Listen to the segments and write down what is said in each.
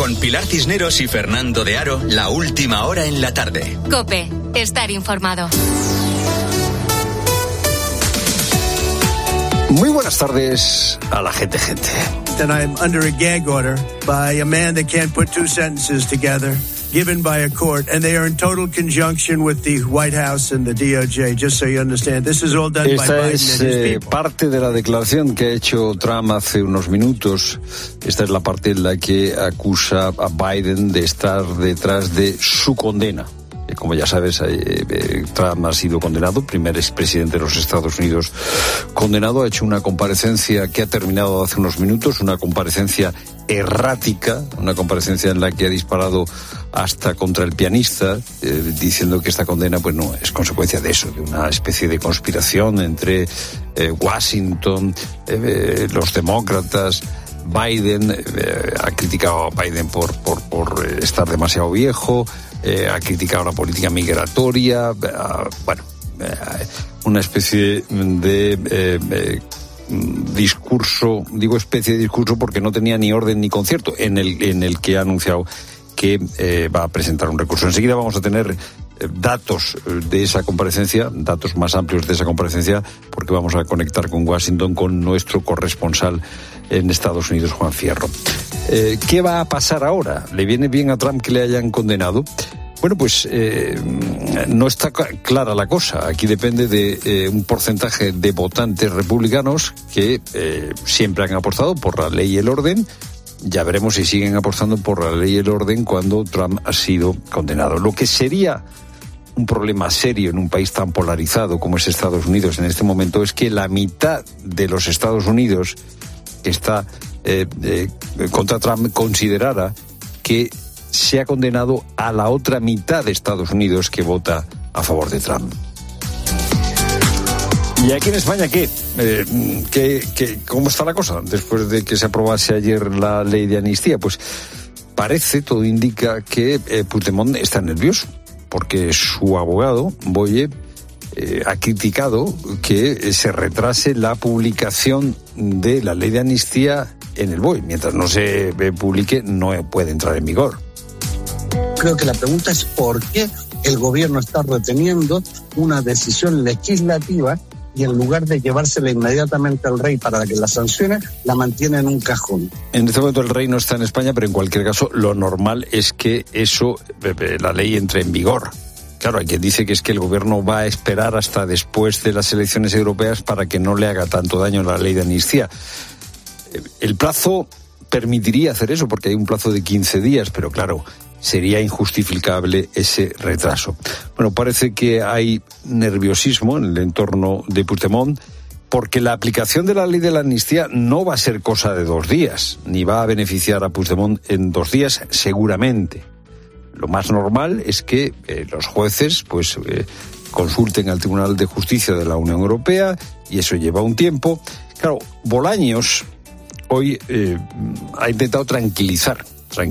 Con Pilar Cisneros y Fernando de Aro, la última hora en la tarde. COPE, estar informado. Muy buenas tardes a la gente. That I'm under a gag order by a man that can't put two sentences together, given by a court, and they are in total conjunction with the White House and the DOJ, just so you understand. This is all done by Biden and his people. Parte de la declaración que ha hecho Trump hace unos minutos. Esta es la parte en la que acusa a Biden de estar detrás de su condena. Como ya sabes, Trump ha sido condenado, primer expresidente de los Estados Unidos condenado, ha hecho una comparecencia que ha terminado hace unos minutos, una comparecencia errática, una comparecencia en la que ha disparado hasta contra el pianista, diciendo que esta condena pues no es consecuencia de eso, de una especie de conspiración entre Washington, los demócratas. Biden ha criticado a Biden por estar demasiado viejo, ha criticado la política migratoria, una especie de discurso, digo especie de discurso porque no tenía ni orden ni concierto, en el que ha anunciado que va a presentar un recurso. Enseguida vamos a tener datos de esa comparecencia, datos más amplios de esa comparecencia, porque vamos a conectar con Washington con nuestro corresponsal en Estados Unidos, Juan Fierro. ¿Qué va a pasar ahora? ¿Le viene bien a Trump que le hayan condenado? Bueno, pues no está clara la cosa. Aquí depende de un porcentaje de votantes republicanos que siempre han apostado por la ley y el orden. Ya veremos si siguen apostando por la ley y el orden cuando Trump ha sido condenado. Lo que sería un problema serio en un país tan polarizado como es Estados Unidos en este momento es que la mitad de los Estados Unidos que está contra Trump considerara que se ha condenado a la otra mitad de Estados Unidos que vota a favor de Trump. ¿Y aquí en España qué? ¿Cómo está la cosa después de que se aprobase ayer la ley de amnistía? Pues parece, todo indica que Puigdemont está nervioso, porque su abogado, Boye, ha criticado que se retrase la publicación de la ley de amnistía en el BOE. Mientras no se publique, no puede entrar en vigor. Creo que la pregunta es por qué el gobierno está reteniendo una decisión legislativa y en lugar de llevársela inmediatamente al rey para que la sancione, la mantiene en un cajón. En este momento el rey no está en España, pero en cualquier caso lo normal es que la ley entre en vigor. Claro, hay quien dice que es que el gobierno va a esperar hasta después de las elecciones europeas para que no le haga tanto daño la ley de amnistía. El plazo permitiría hacer eso porque hay un plazo de 15 días, pero claro, sería injustificable ese retraso. Bueno, parece que hay nerviosismo en el entorno de Puigdemont porque la aplicación de la ley de la amnistía no va a ser cosa de 2 días, ni va a beneficiar a Puigdemont en 2 días seguramente. Lo más normal es que los jueces consulten al Tribunal de Justicia de la Unión Europea y eso lleva un tiempo. Claro, Bolaños hoy ha intentado tranquilizar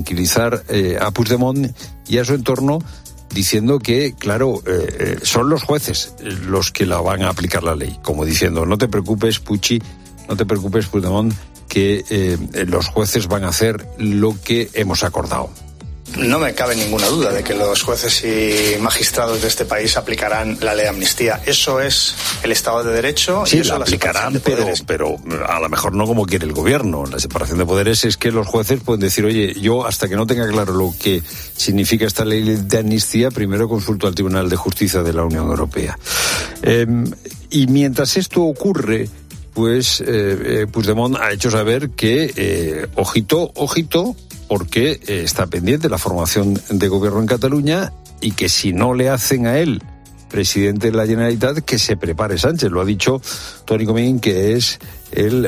a Puigdemont y a su entorno diciendo que, claro, son los jueces los que la van a aplicar la ley, como diciendo, no te preocupes, Puchi, no te preocupes, Puigdemont, que los jueces van a hacer lo que hemos acordado. No me cabe ninguna duda de que los jueces y magistrados de este país aplicarán la ley de amnistía. Eso es el Estado de Derecho. Sí, y eso la aplicarán, pero a lo mejor no como quiere el gobierno. La separación de poderes es que los jueces pueden decir, oye, yo hasta que no tenga claro lo que significa esta ley de amnistía, primero consulto al Tribunal de Justicia de la Unión Europea. Y mientras esto ocurre, pues Puigdemont ha hecho saber que, ojito, porque está pendiente la formación de gobierno en Cataluña y que si no le hacen a él presidente de la Generalitat, que se prepare Sánchez. Lo ha dicho Toni Comín, que es el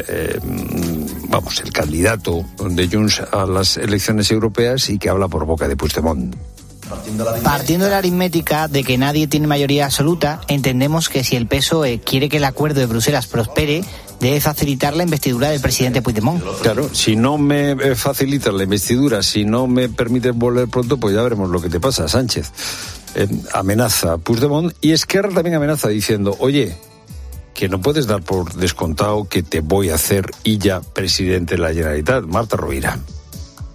candidato de Junts a las elecciones europeas y que habla por boca de Puigdemont. Partiendo de la aritmética de que nadie tiene mayoría absoluta, entendemos que si el PSOE quiere que el acuerdo de Bruselas prospere, debe facilitar la investidura del presidente Puigdemont. Claro, si no me facilitas la investidura, si no me permites volver pronto, pues ya veremos lo que te pasa, Sánchez. Amenaza Puigdemont y Esquerra también amenaza diciendo, oye, que no puedes dar por descontado que te voy a hacer y ya presidente de la Generalitat, Marta Rovira.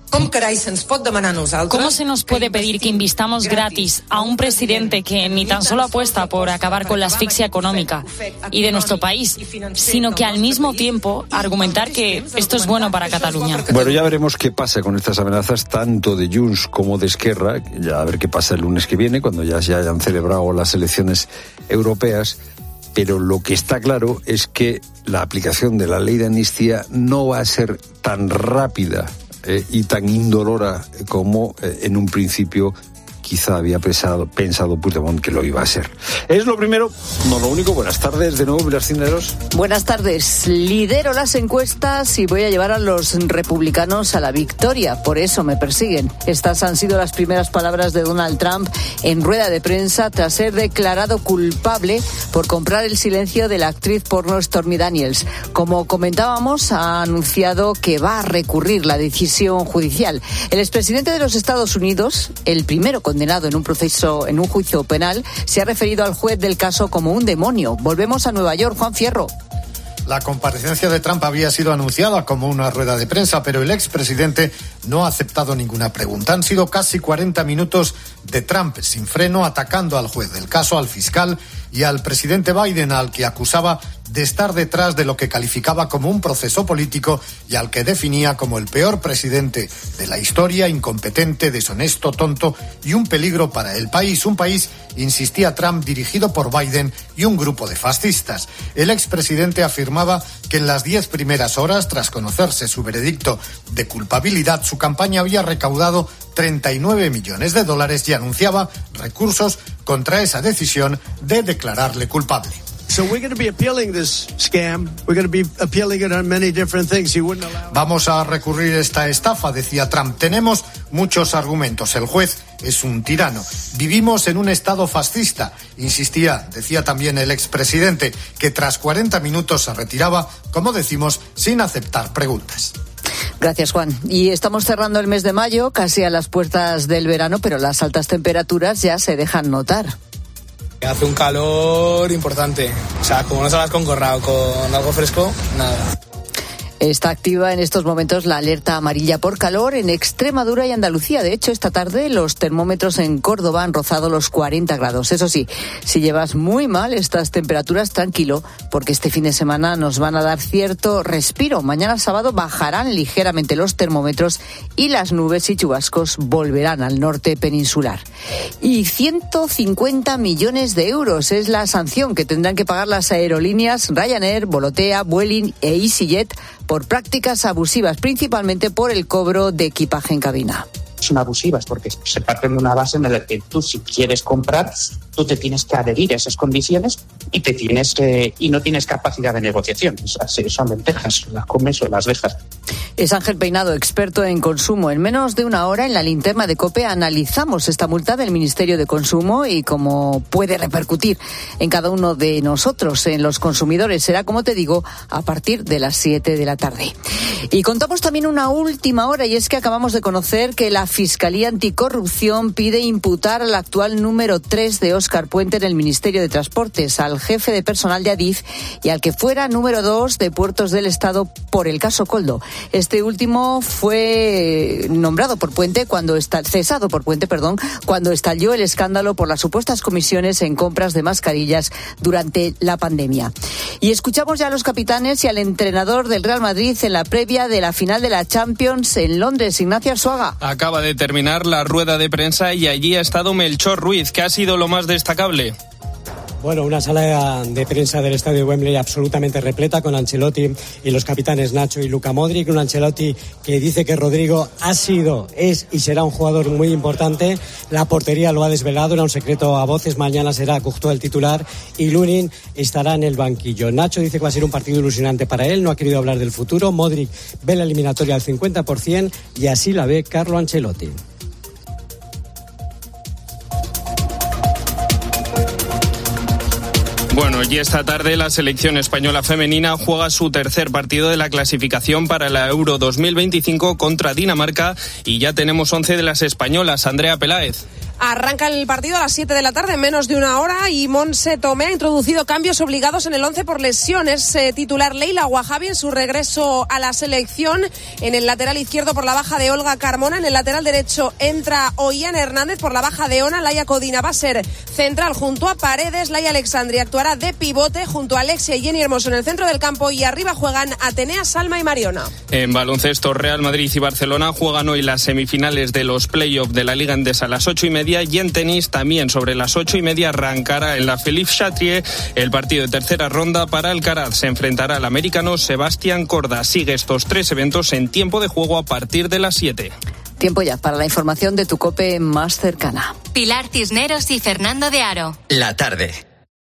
¿Cómo se nos puede pedir que invistamos gratis a un presidente que ni tan solo apuesta por acabar con la asfixia económica y de nuestro país, sino que al mismo tiempo argumentar que esto es bueno para Cataluña? Bueno, ya veremos qué pasa con estas amenazas, tanto de Junts como de Esquerra, ya a ver qué pasa el lunes que viene, cuando ya se hayan celebrado las elecciones europeas. Pero lo que está claro es que la aplicación de la ley de amnistía no va a ser tan rápida y tan indolora como en un principio quizá había pensado Puigdemont que lo iba a ser. Es lo primero, no lo único. Buenas tardes de nuevo, Pilar Cisneros. Buenas tardes. Lidero las encuestas y voy a llevar a los republicanos a la victoria. Por eso me persiguen. Estas han sido las primeras palabras de Donald Trump en rueda de prensa tras ser declarado culpable por comprar el silencio de la actriz porno Stormy Daniels. Como comentábamos, ha anunciado que va a recurrir la decisión judicial. El expresidente de los Estados Unidos, el primero condenado en un juicio penal, se ha referido al juez del caso como un demonio. Volvemos a Nueva York, Juan Fierro. La comparecencia de Trump había sido anunciada como una rueda de prensa, pero el expresidente no ha aceptado ninguna pregunta. Han sido casi 40 minutos de Trump sin freno, atacando al juez del caso, al fiscal y al presidente Biden, al que acusaba de estar detrás de lo que calificaba como un proceso político y al que definía como el peor presidente de la historia, incompetente, deshonesto, tonto y un peligro para el país. Un país, insistía Trump, dirigido por Biden y un grupo de fascistas. El expresidente afirmaba que en las 10 primeras horas, tras conocerse su veredicto de culpabilidad, su campaña había recaudado $39 millones y anunciaba recursos contra esa decisión de declararle culpable. Vamos a recurrir esta estafa, decía Trump. Tenemos muchos argumentos. El juez es un tirano. Vivimos en un estado fascista, decía también el expresidente, que tras 40 minutos se retiraba, como decimos, sin aceptar preguntas. Gracias, Juan. Y estamos cerrando el mes de mayo, casi a las puertas del verano, pero las altas temperaturas ya se dejan notar. Hace un calor importante. O sea, como no salgas con gorra o con algo fresco, nada. Está activa en estos momentos la alerta amarilla por calor en Extremadura y Andalucía. De hecho, esta tarde los termómetros en Córdoba han rozado los 40 grados. Eso sí, si llevas muy mal estas temperaturas, tranquilo, porque este fin de semana nos van a dar cierto respiro. Mañana sábado bajarán ligeramente los termómetros y las nubes y chubascos volverán al norte peninsular. Y 150 millones de euros es la sanción que tendrán que pagar las aerolíneas Ryanair, Volotea, Vueling e EasyJet por prácticas abusivas, principalmente por el cobro de equipaje en cabina. Son abusivas porque se parten de una base en la que tú, si quieres comprar, tú te tienes que adherir a esas condiciones y no tienes capacidad de negociación. O sea, si son lentejas, las comes o las dejas. Es Ángel Peinado, experto en consumo. En menos de una hora en la linterna de COPE analizamos esta multa del Ministerio de Consumo y cómo puede repercutir en cada uno de nosotros, en los consumidores. Será, como te digo, a partir de las 7 de la tarde. Y contamos también una última hora, y es que acabamos de conocer que la Fiscalía Anticorrupción pide imputar al actual número 3 de Óscar Puente en el Ministerio de Transportes, al jefe de personal de Adif y al que fuera número 2 de Puertos del Estado por el caso Koldo. Este último fue cesado por Puente cuando estalló el escándalo por las supuestas comisiones en compras de mascarillas durante la pandemia. Y escuchamos ya a los capitanes y al entrenador del Real Madrid en la previa de la final de la Champions en Londres. Ignacio Arzuaga. Acaba de terminar la rueda de prensa y allí ha estado Melchor Ruiz. ¿Qué ha sido lo más destacable? Bueno, una sala de prensa del estadio Wembley absolutamente repleta con Ancelotti y los capitanes Nacho y Luka Modric. Un Ancelotti que dice que Rodrigo ha sido, es y será un jugador muy importante. La portería lo ha desvelado, era un secreto a voces. Mañana será Courtois el titular y Lunin estará en el banquillo. Nacho dice que va a ser un partido ilusionante para él, no ha querido hablar del futuro. Modric ve la eliminatoria al 50% y así la ve Carlo Ancelotti. Bueno, y esta tarde la selección española femenina juega su tercer partido de la clasificación para la Euro 2025 contra Dinamarca y ya tenemos 11 de las españolas. Andrea Peláez. Arranca el partido a las 7 de la tarde, en menos de una hora, y Montse Tomé ha introducido cambios obligados en el 11 por lesiones. Titular Leila Wahabi en su regreso a la selección. En el lateral izquierdo por la baja de Olga Carmona. En el lateral derecho entra Ollán Hernández por la baja de Ona. Laia Codina va a ser central junto a Paredes. Laia Alexandri actuará de pivote junto a Alexia y Jenny Hermoso en el centro del campo, y arriba juegan Atenea, Salma y Mariona. En baloncesto, Real Madrid y Barcelona juegan hoy las semifinales de los playoffs de la Liga Endesa a las 8:30, y en tenis también sobre las 8:30 arrancará en la Philippe Chatrier el partido de tercera ronda para Alcaraz. Se enfrentará al americano Sebastián Corda. Sigue estos 3 eventos en tiempo de juego a partir de las 7. Tiempo ya para la información de tu COPE más cercana. Pilar Cisneros y Fernando de Aro. La tarde.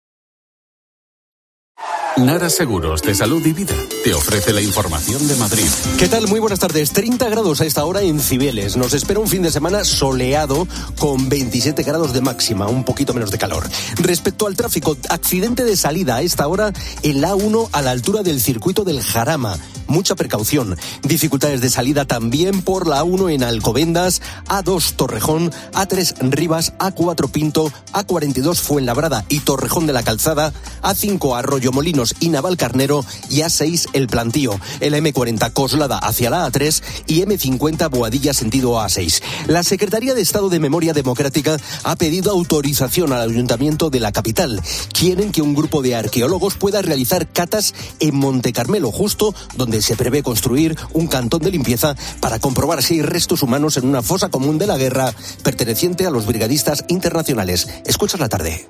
Nara Seguros de Salud y Vida te ofrece la información de Madrid. ¿Qué tal? Muy buenas tardes. 30 grados a esta hora en Cibeles. Nos espera un fin de semana soleado con 27 grados de máxima, un poquito menos de calor. Respecto al tráfico, accidente de salida a esta hora en la A1 a la altura del circuito del Jarama. Mucha precaución. Dificultades de salida también por la A1 en Alcobendas, A2 Torrejón, A3 Rivas, A4 Pinto, A42 Fuenlabrada y Torrejón de la Calzada, A5 Arroyo Molinos y Navalcarnero y A6 El Plantío, el M40 Coslada hacia la A3 y M50 Boadilla sentido A6. La Secretaría de Estado de Memoria Democrática ha pedido autorización al Ayuntamiento de la capital. Quieren que un grupo de arqueólogos pueda realizar catas en Montecarmelo, justo donde se prevé construir un cantón de limpieza para comprobar si hay restos humanos en una fosa común de la guerra perteneciente a los brigadistas internacionales. Escuchas la tarde.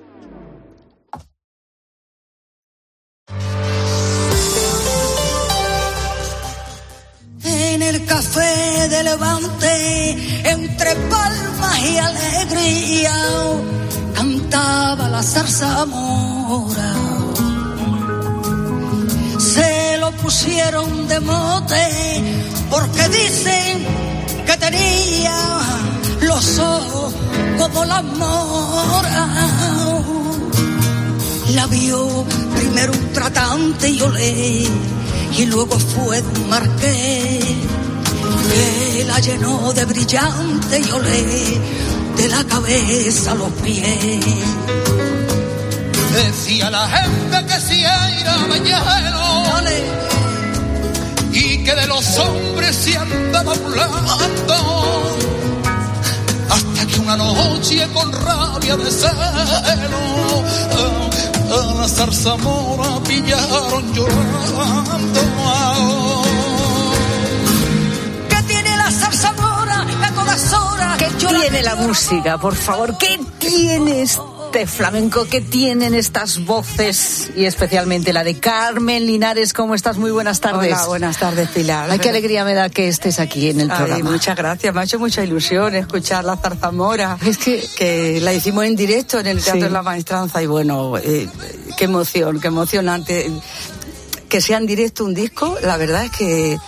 En el café de Levante, entre palmas y alegría, cantaba la zarzamora. Se lo pusieron de mote porque dicen que tenía los ojos como la mora. La vio primero un tratante y olé, y luego fue un marqués que la llenó de brillante y olé, de la cabeza a los pies. Decía la gente que si era mañanero y que de los hombres se andaba burlando, hasta que una noche con rabia de celo a la zarzamora pillaron llorando. ¿Qué tiene la zarzamora a todas horas? ¿Qué tiene la música, por favor? ¿Qué tiene este flamenco? ¿Qué tienen estas voces? Y especialmente la de Carmen Linares. ¿Cómo estás? Muy buenas tardes. Hola, buenas tardes, Pilar. Ay, qué alegría me da que estés aquí en el programa. Muchas gracias, me ha hecho mucha ilusión escuchar la zarzamora. Es que la hicimos en directo en el Teatro de la Maestranza, y bueno, qué emoción, qué emocionante. Que sea en directo un disco, la verdad es que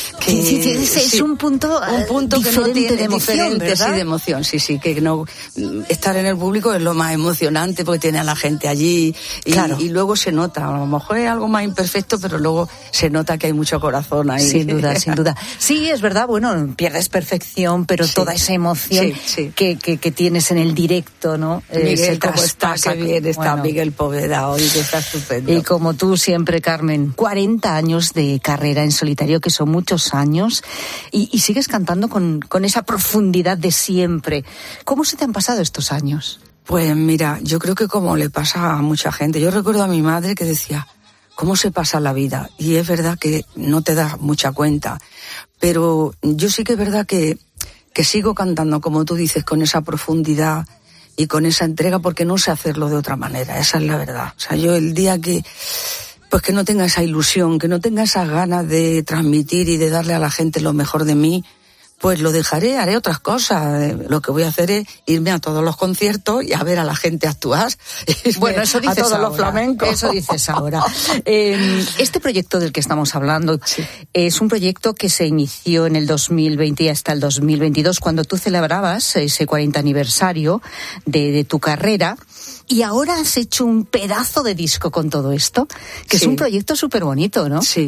es un punto que no tiene de emoción, diferente, ¿verdad? sí, de emoción, sí, que no estar en el público es lo más emocionante porque tiene a la gente allí y, claro. Y luego se nota, a lo mejor es algo más imperfecto, pero luego se nota que hay mucho corazón ahí. Sin duda, sin duda. Sí, es verdad, bueno, pierdes perfección, pero toda esa emoción que tienes en el directo, ¿no? Miguel, ¿cómo está? Qué bien está Miguel Poveda hoy, que está estupendo. Y como tú siempre, Carmen, 40 años de carrera en solitario, que son muchos años, y sigues cantando con esa profundidad de siempre. ¿Cómo se te han pasado estos años? Pues mira, yo creo que como le pasa a mucha gente. Yo recuerdo a mi madre que decía, ¿cómo se pasa la vida? Y es verdad que no te das mucha cuenta, pero yo sí que es verdad que sigo cantando, como tú dices, con esa profundidad y con esa entrega, porque no sé hacerlo de otra manera, esa es la verdad. O sea, yo el día que no tenga esa ilusión, que no tenga esas ganas de transmitir y de darle a la gente lo mejor de mí, pues lo dejaré, haré otras cosas. Lo que voy a hacer es irme a todos los conciertos y a ver a la gente actuar. Bueno, eso dices a todos ahora, los flamencos. Eso dices ahora. Este proyecto del que estamos hablando es un proyecto que se inició en el 2020 y hasta el 2022, cuando tú celebrabas ese 40 aniversario de tu carrera. Y ahora has hecho un pedazo de disco con todo esto, que es un proyecto súper bonito, ¿no? Sí.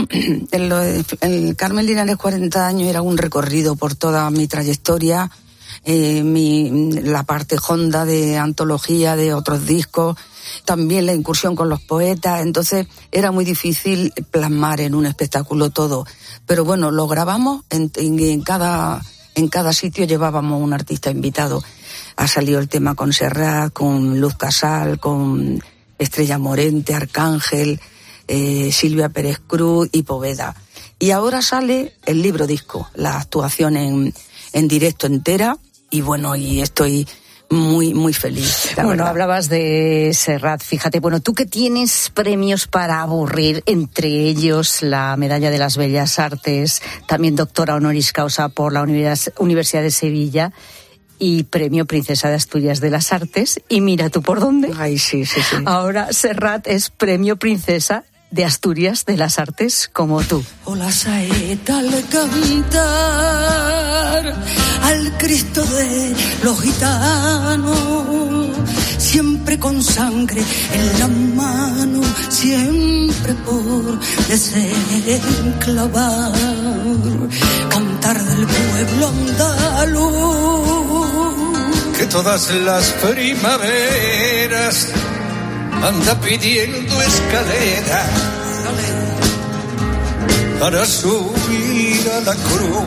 El Carmen Linares 40 años era un recorrido por toda mi trayectoria, la parte honda de antología de otros discos, también la incursión con los poetas, entonces era muy difícil plasmar en un espectáculo todo. Pero bueno, lo grabamos, en cada sitio llevábamos un artista invitado. Ha salido el tema con Serrat, con Luz Casal, con Estrella Morente, Arcángel, Silvia Pérez Cruz y Poveda. Y ahora sale el libro disco, la actuación en directo entera, y bueno, y estoy muy, muy feliz. Bueno, verdad. hablabas de Serrat, fíjate, bueno, tú que tienes premios para aburrir, entre ellos la Medalla de las Bellas Artes, también doctora honoris causa por la Universidad de Sevilla, y premio Princesa de Asturias de las Artes, y mira tú por dónde. Ay, sí. Ahora Serrat es premio Princesa de Asturias de las Artes, como tú. O la saeta al cantar al Cristo de los gitanos, siempre con sangre en la mano, siempre por desenclavar, cantar del pueblo andaluz, que todas las primaveras anda pidiendo escalera para subir a la cruz.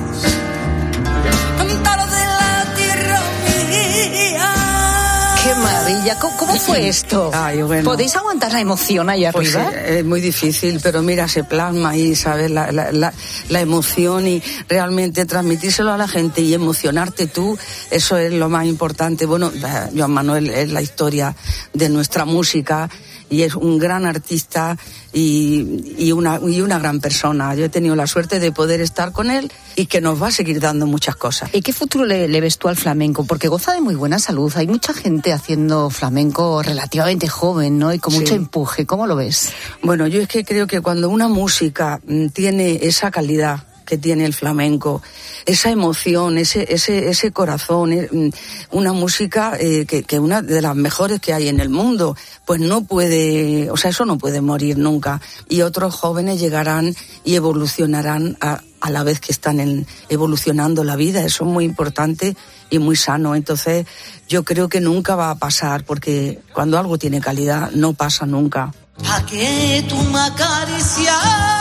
Cantar de la tierra mía. ¡Qué maravilla! ¿Cómo fue esto? Ay, bueno. ¿Podéis aguantar la emoción ahí Pues arriba? sí, es muy difícil, pero mira, se plasma ahí, ¿sabes? La emoción, y realmente transmitírselo a la gente y emocionarte tú, eso es lo más importante. Bueno, Joan Manuel es la historia de nuestra música y es un gran artista y una gran persona. Yo he tenido la suerte de poder estar con él y que nos va a seguir dando muchas cosas. ¿Y qué futuro le ves tú al flamenco? Porque goza de muy buena salud. Hay mucha gente haciendo flamenco relativamente joven, ¿no? Y con mucho empuje. ¿Cómo lo ves? Bueno, yo es que creo que cuando una música tiene esa calidad que tiene el flamenco, esa emoción, ese corazón, una música que una de las mejores que hay en el mundo, pues no puede, o sea, eso no puede morir nunca. Y otros jóvenes llegarán y evolucionarán a la vez que están evolucionando la vida. Eso es muy importante y muy sano. Entonces, yo creo que nunca va a pasar, porque cuando algo tiene calidad, no pasa nunca. Pa' que tú me acaricias,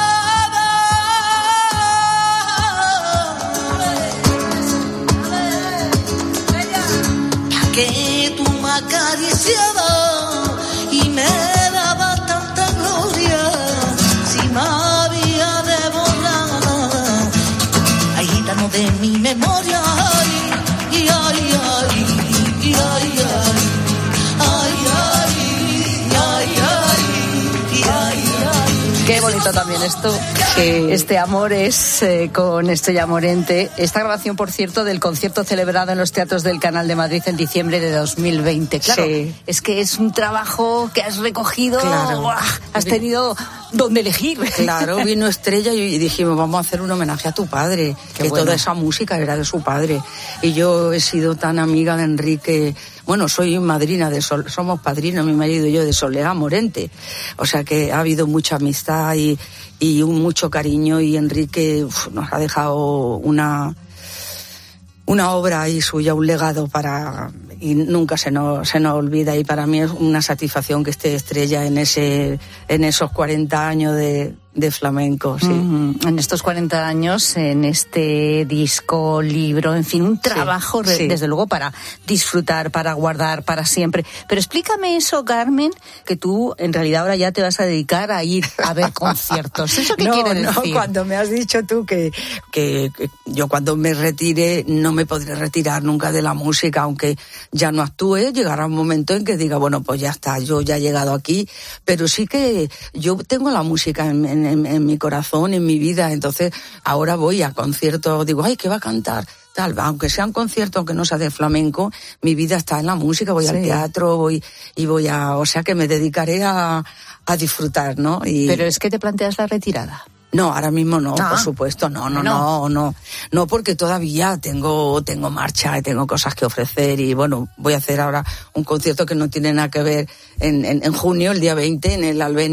que tú me acariciabas y me daba tanta gloria, si me había de borrar, ay, gitano de mi memoria, ay, ay, ay, ay, ay, Qué bonito también esto. Sí. Este amor es con Estrella Morente. Esta grabación, por cierto, del concierto celebrado en los teatros del Canal de Madrid en diciembre de 2020. Claro, sí. Es que es un trabajo que has recogido. Claro. ¡Buah! Has tenido donde elegir. Claro, vino Estrella y dijimos, vamos a hacer un homenaje a tu padre. Qué que bueno. Toda esa música era de su padre. Y yo he sido tan amiga de Enrique. Bueno, soy madrina somos padrinos, mi marido y yo, de Soledad Morente. O sea que ha habido mucha amistad y mucho cariño, y Enrique nos ha dejado una obra ahí suya, un legado y nunca se nos olvida, y para mí es una satisfacción que esté Estrella en esos 40 años de flamenco, sí. En estos 40 años, en este disco, libro, en fin, un trabajo desde luego para disfrutar, para guardar para siempre. Pero explícame eso, Carmen, que tú en realidad ahora ya te vas a dedicar a ir a ver conciertos. ¿Eso qué quiere decir? No, cuando me has dicho tú que yo cuando me retire no me podré retirar nunca de la música, aunque ya no actúe, llegará un momento en que diga, bueno, pues ya está, yo ya he llegado aquí, pero sí que yo tengo la música en mi corazón, en mi vida. Entonces ahora voy a conciertos, digo, ay, ¿qué va a cantar? Tal, aunque sean conciertos, aunque no sea de flamenco, mi vida está en la música, voy al teatro, o sea que me dedicaré a disfrutar, ¿no? Pero es que te planteas la retirada. No, ahora mismo no, por supuesto, no, porque todavía tengo marcha y tengo cosas que ofrecer, y bueno, voy a hacer ahora un concierto que no tiene nada que ver en junio, el día 20, en el Albéniz,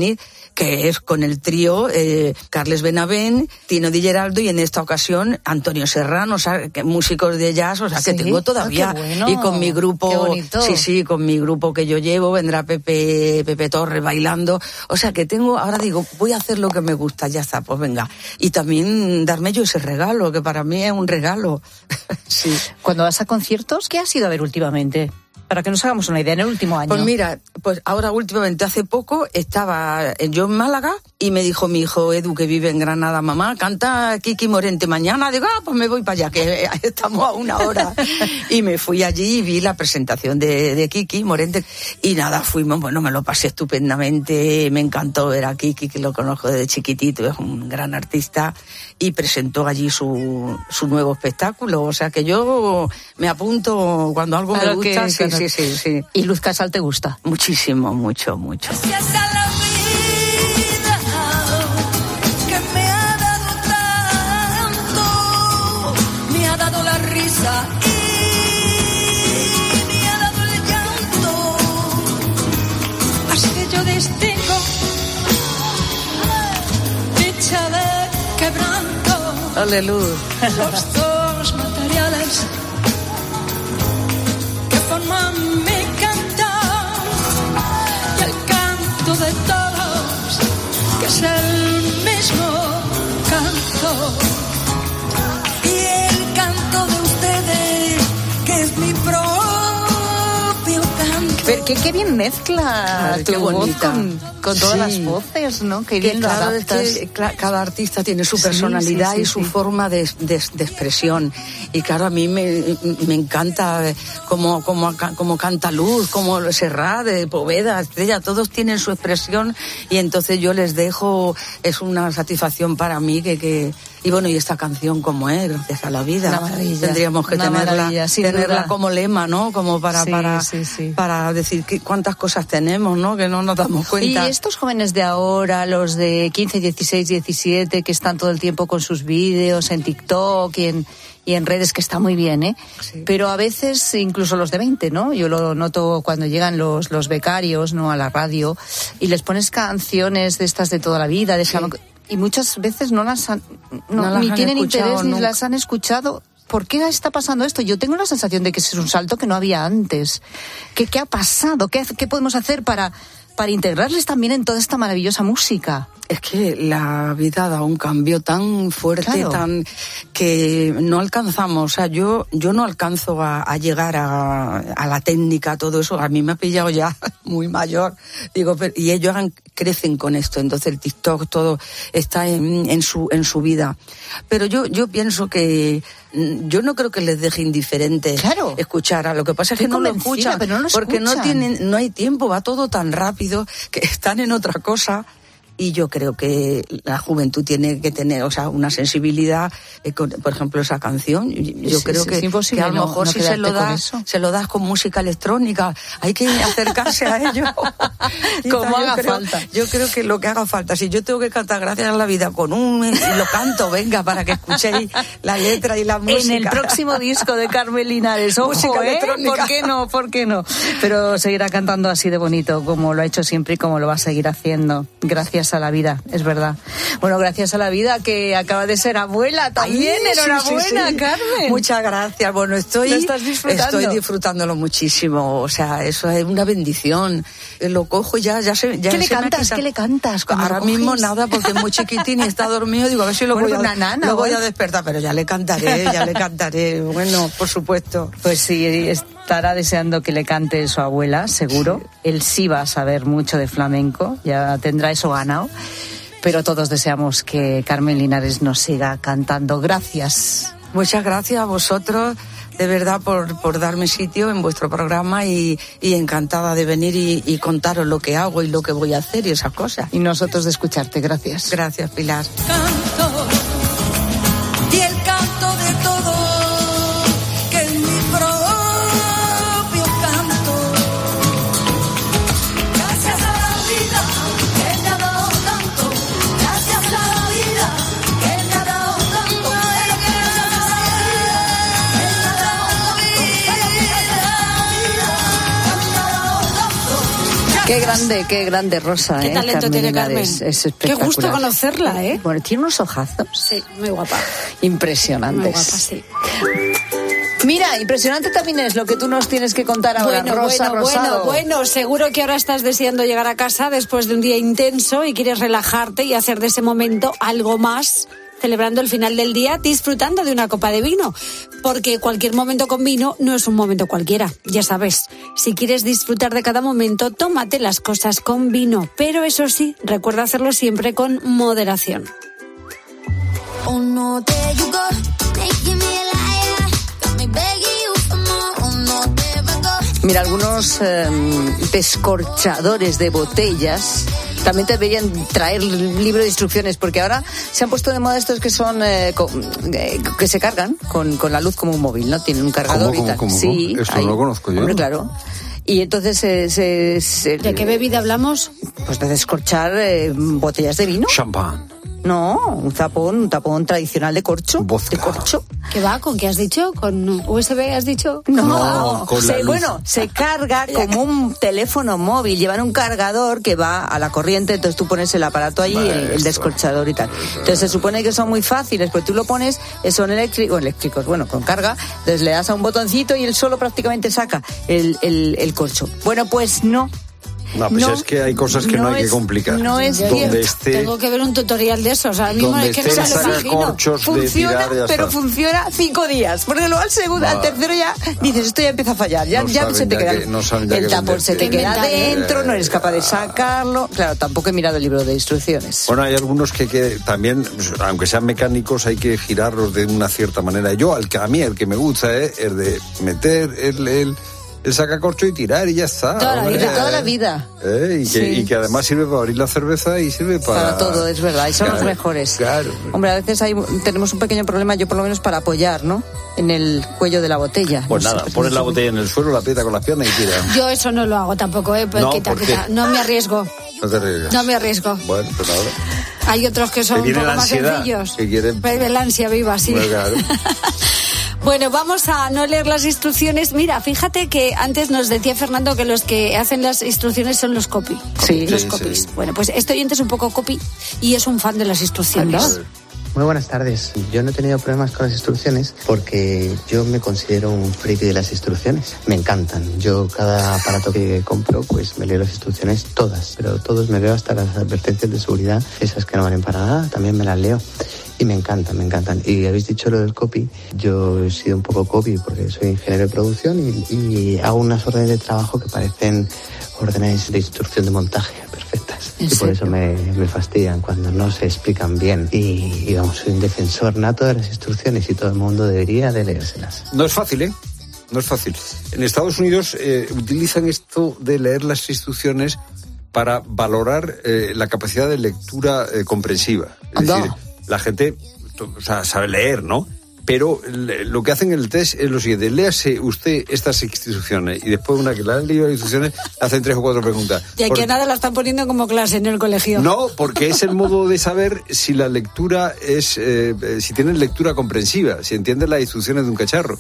que es con el trío Carles Benavent, Tino Di Geraldo y en esta ocasión Antonio Serrano, o sea, que músicos de jazz, o sea, que tengo todavía. Bueno. Y con mi grupo, sí, con mi grupo que yo llevo, vendrá Pepe Torres bailando, o sea, que tengo, ahora digo, voy a hacer lo que me gusta, ya está, pues venga. Y también darme yo ese regalo, que para mí es un regalo. Sí. Cuando vas a conciertos, ¿qué has ido a ver últimamente? Para que nos hagamos una idea, en el último año. Pues mira, pues ahora últimamente, hace poco, estaba yo en Málaga y me dijo mi hijo Edu, que vive en Granada, mamá, canta Kiki Morente mañana. Digo, pues me voy para allá, que estamos a una hora. Y me fui allí y vi la presentación de Kiki Morente. Y nada, fuimos, bueno, me lo pasé estupendamente, me encantó ver a Kiki, que lo conozco desde chiquitito, es un gran artista, y presentó allí su nuevo espectáculo. O sea que yo me apunto cuando algo me gusta. Sí. ¿Y Luz Casal te gusta? Muchísimo, mucho. Gracias a la vida que me ha dado tanto, me ha dado la risa y me ha dado el llanto. Así que yo distingo dicha de quebranto. Ole, Luz. Los dos materiales forman mi cantar y el canto de todos, que es el mismo canto, y el canto de ustedes, que es mi propio canto. Pero qué bien mezcla tu voz con todas las voces, ¿no? Qué bien lo adaptas. Cada artista tiene su personalidad y su forma de expresión. Y claro, a mí me encanta cómo canta Luz, cómo Serrat, Poveda, Estrella, todos tienen su expresión y entonces yo les dejo, es una satisfacción para mí y bueno, y esta canción como es, Gracias a la vida. Una maravilla. Tendríamos que tenerla como lema, ¿no? Como para decir cuántas cosas tenemos, ¿no? Que no nos damos cuenta. Y estos jóvenes de ahora, los de 15, 16, 17, que están todo el tiempo con sus vídeos en TikTok y en redes, que está muy bien, ¿eh? Sí. Pero a veces incluso los de 20, ¿no? Yo lo noto cuando llegan los becarios, ¿no? A la radio y les pones canciones de estas de toda la vida, y muchas veces no las han, ni tienen interés ni las han escuchado. ¿Por qué está pasando esto? Yo tengo la sensación de que es un salto que no había antes. ¿Qué ha pasado? ¿Qué podemos hacer para integrarles también en toda esta maravillosa música? Es que la vida da un cambio tan fuerte, tan que no alcanzamos. O sea, yo no alcanzo a llegar a la técnica, todo eso. A mí me ha pillado ya muy mayor. Digo, y ellos crecen con esto. Entonces el TikTok, todo está en su vida. Pero yo pienso que yo no creo que les deje indiferentes escuchar. A lo que pasa es que no lo escuchan, porque no hay tiempo, va todo tan rápido que están en otra cosa. Y yo creo que la juventud tiene que tener, o sea, una sensibilidad, por ejemplo, esa canción. Yo creo que a lo mejor si se lo das con música electrónica, hay que acercarse a ello. Como haga falta. Yo creo que lo que haga falta. Si yo tengo que cantar Gracias a la vida con lo canto, venga, para que escuchéis la letra y la música. En el próximo disco de Carmen Linares, música electrónica. ¿Por qué no? Pero seguirá cantando así de bonito, como lo ha hecho siempre y como lo va a seguir haciendo. Gracias a la vida, es verdad. Bueno, gracias a la vida, que acaba de ser abuela también. Enhorabuena, sí. Carmen. Muchas gracias. Bueno, estoy disfrutándolo muchísimo. O sea, eso es una bendición. Lo cojo y ya sé. ¿Qué le cantas? Ahora mismo nada, porque es muy chiquitín y está dormido. Digo, a ver si lo voy a despertar, pero ya le cantaré. Bueno, por supuesto. Pues sí, estará deseando que le cante su abuela, seguro. Sí. Él sí va a saber mucho de flamenco, ya tendrá eso ganado. Pero todos deseamos que Carmen Linares nos siga cantando. Gracias. Muchas gracias a vosotros, de verdad, por darme sitio en vuestro programa y encantada de venir y contaros lo que hago y lo que voy a hacer y esas cosas. Y nosotros de escucharte. Gracias. Gracias, Pilar. Canto, y el canto de todo, que es mi propio canto. Gracias a la vida que me ha dado tanto, gracias a la vida que me ha dado tanto, Qué grande Rosa. Qué talento Carmen tiene Linares. Carmen. Es espectacular. Qué gusto conocerla, ¿eh? Bueno, tiene unos ojazos. Sí, muy guapa. Impresionantes. Muy guapa, sí. Mira, impresionante también es lo que tú nos tienes que contar ahora, Rosa Rosado. Bueno, seguro que ahora estás deseando llegar a casa después de un día intenso y quieres relajarte y hacer de ese momento algo más, celebrando el final del día, disfrutando de una copa de vino, porque cualquier momento con vino no es un momento cualquiera, ya sabes. Si quieres disfrutar de cada momento, tómate las cosas con vino, pero eso sí, recuerda hacerlo siempre con moderación. Mira, algunos descorchadores de botellas también te deberían traer libro de instrucciones, porque ahora se han puesto de moda estos que son que se cargan con la luz como un móvil, ¿no? Tienen un cargador y tal. ¿Cómo? Sí, esto no lo conozco yo. Hombre, claro. Y entonces ¿De qué bebida hablamos? Pues de descorchar botellas de vino. Champán. No, un tapón tradicional de corcho. Vodka. De corcho. ¿Qué va? ¿Con qué has dicho? ¿Con USB has dicho? No, con la luz. Bueno, se carga como un teléfono móvil. Llevan un cargador que va a la corriente, entonces tú pones el aparato allí, el descorchador y tal. Entonces se supone que son muy fáciles, porque tú lo pones, son eléctricos, bueno, con carga, entonces le das a un botoncito y él solo prácticamente saca el corcho. Bueno, pues no. No, pues es que hay cosas que no hay que complicar. No es donde Tengo que ver un tutorial de esos. Ahora mismo es que no me lo imagino. Funciona, pero funciona 5 días. Porque luego al tercero ya dices, esto ya empieza a fallar. Ya se te queda. El tapón se te queda dentro, no eres capaz de sacarlo. Claro, tampoco he mirado el libro de instrucciones. Bueno, hay algunos que también, aunque sean mecánicos, hay que girarlos de una cierta manera. A mí el que me gusta es de meter el sacacorcho y tirar y ya está. Toda la vida. Y que además sirve para abrir la cerveza y sirve para todo, es verdad, y son los mejores. Claro. Hombre, a veces tenemos un pequeño problema, yo por lo menos para apoyar, ¿no? En el cuello de la botella. Pues nada, pones la botella en el suelo, la aprieta con las piernas y tira. Yo eso no lo hago tampoco, No me arriesgo. No te arriesgas. No me arriesgo. Bueno, pues ahora. Hay otros que son un poco más sencillos. Pero el ansia viva, sí. Bueno, claro. Bueno, vamos a no leer las instrucciones. Mira, fíjate que antes nos decía Fernando que los que hacen las instrucciones son los copy. Sí, los copies. Sí. Bueno, pues este oyente es un poco copy y es un fan de las instrucciones. Muy buenas tardes. Yo no he tenido problemas con las instrucciones porque yo me considero un friki de las instrucciones. Me encantan. Yo cada aparato que compro pues me leo las instrucciones todas, pero todos me leo hasta las advertencias de seguridad, esas que no valen para nada, también me las leo. Y me encantan. Y habéis dicho lo del copy. Yo he sido un poco copy porque soy ingeniero de producción y hago unas órdenes de trabajo que parecen órdenes de instrucción de montaje perfectas. Y por eso me fastidian cuando no se explican bien. Y vamos, soy un defensor nato de las instrucciones y todo el mundo debería de leérselas. No es fácil, ¿eh? No es fácil. En Estados Unidos utilizan esto de leer las instrucciones para valorar la capacidad de lectura comprensiva. Es decir, la gente sabe leer, ¿no? Pero lo que hacen en el test es lo siguiente: léase usted estas instrucciones y después una que la han leído las instrucciones hacen 3 o 4 preguntas. Y aquí a nada la están poniendo como clase en el colegio. No, porque es el modo de saber si la lectura es, si tienen lectura comprensiva, si entienden las instrucciones de un cacharro.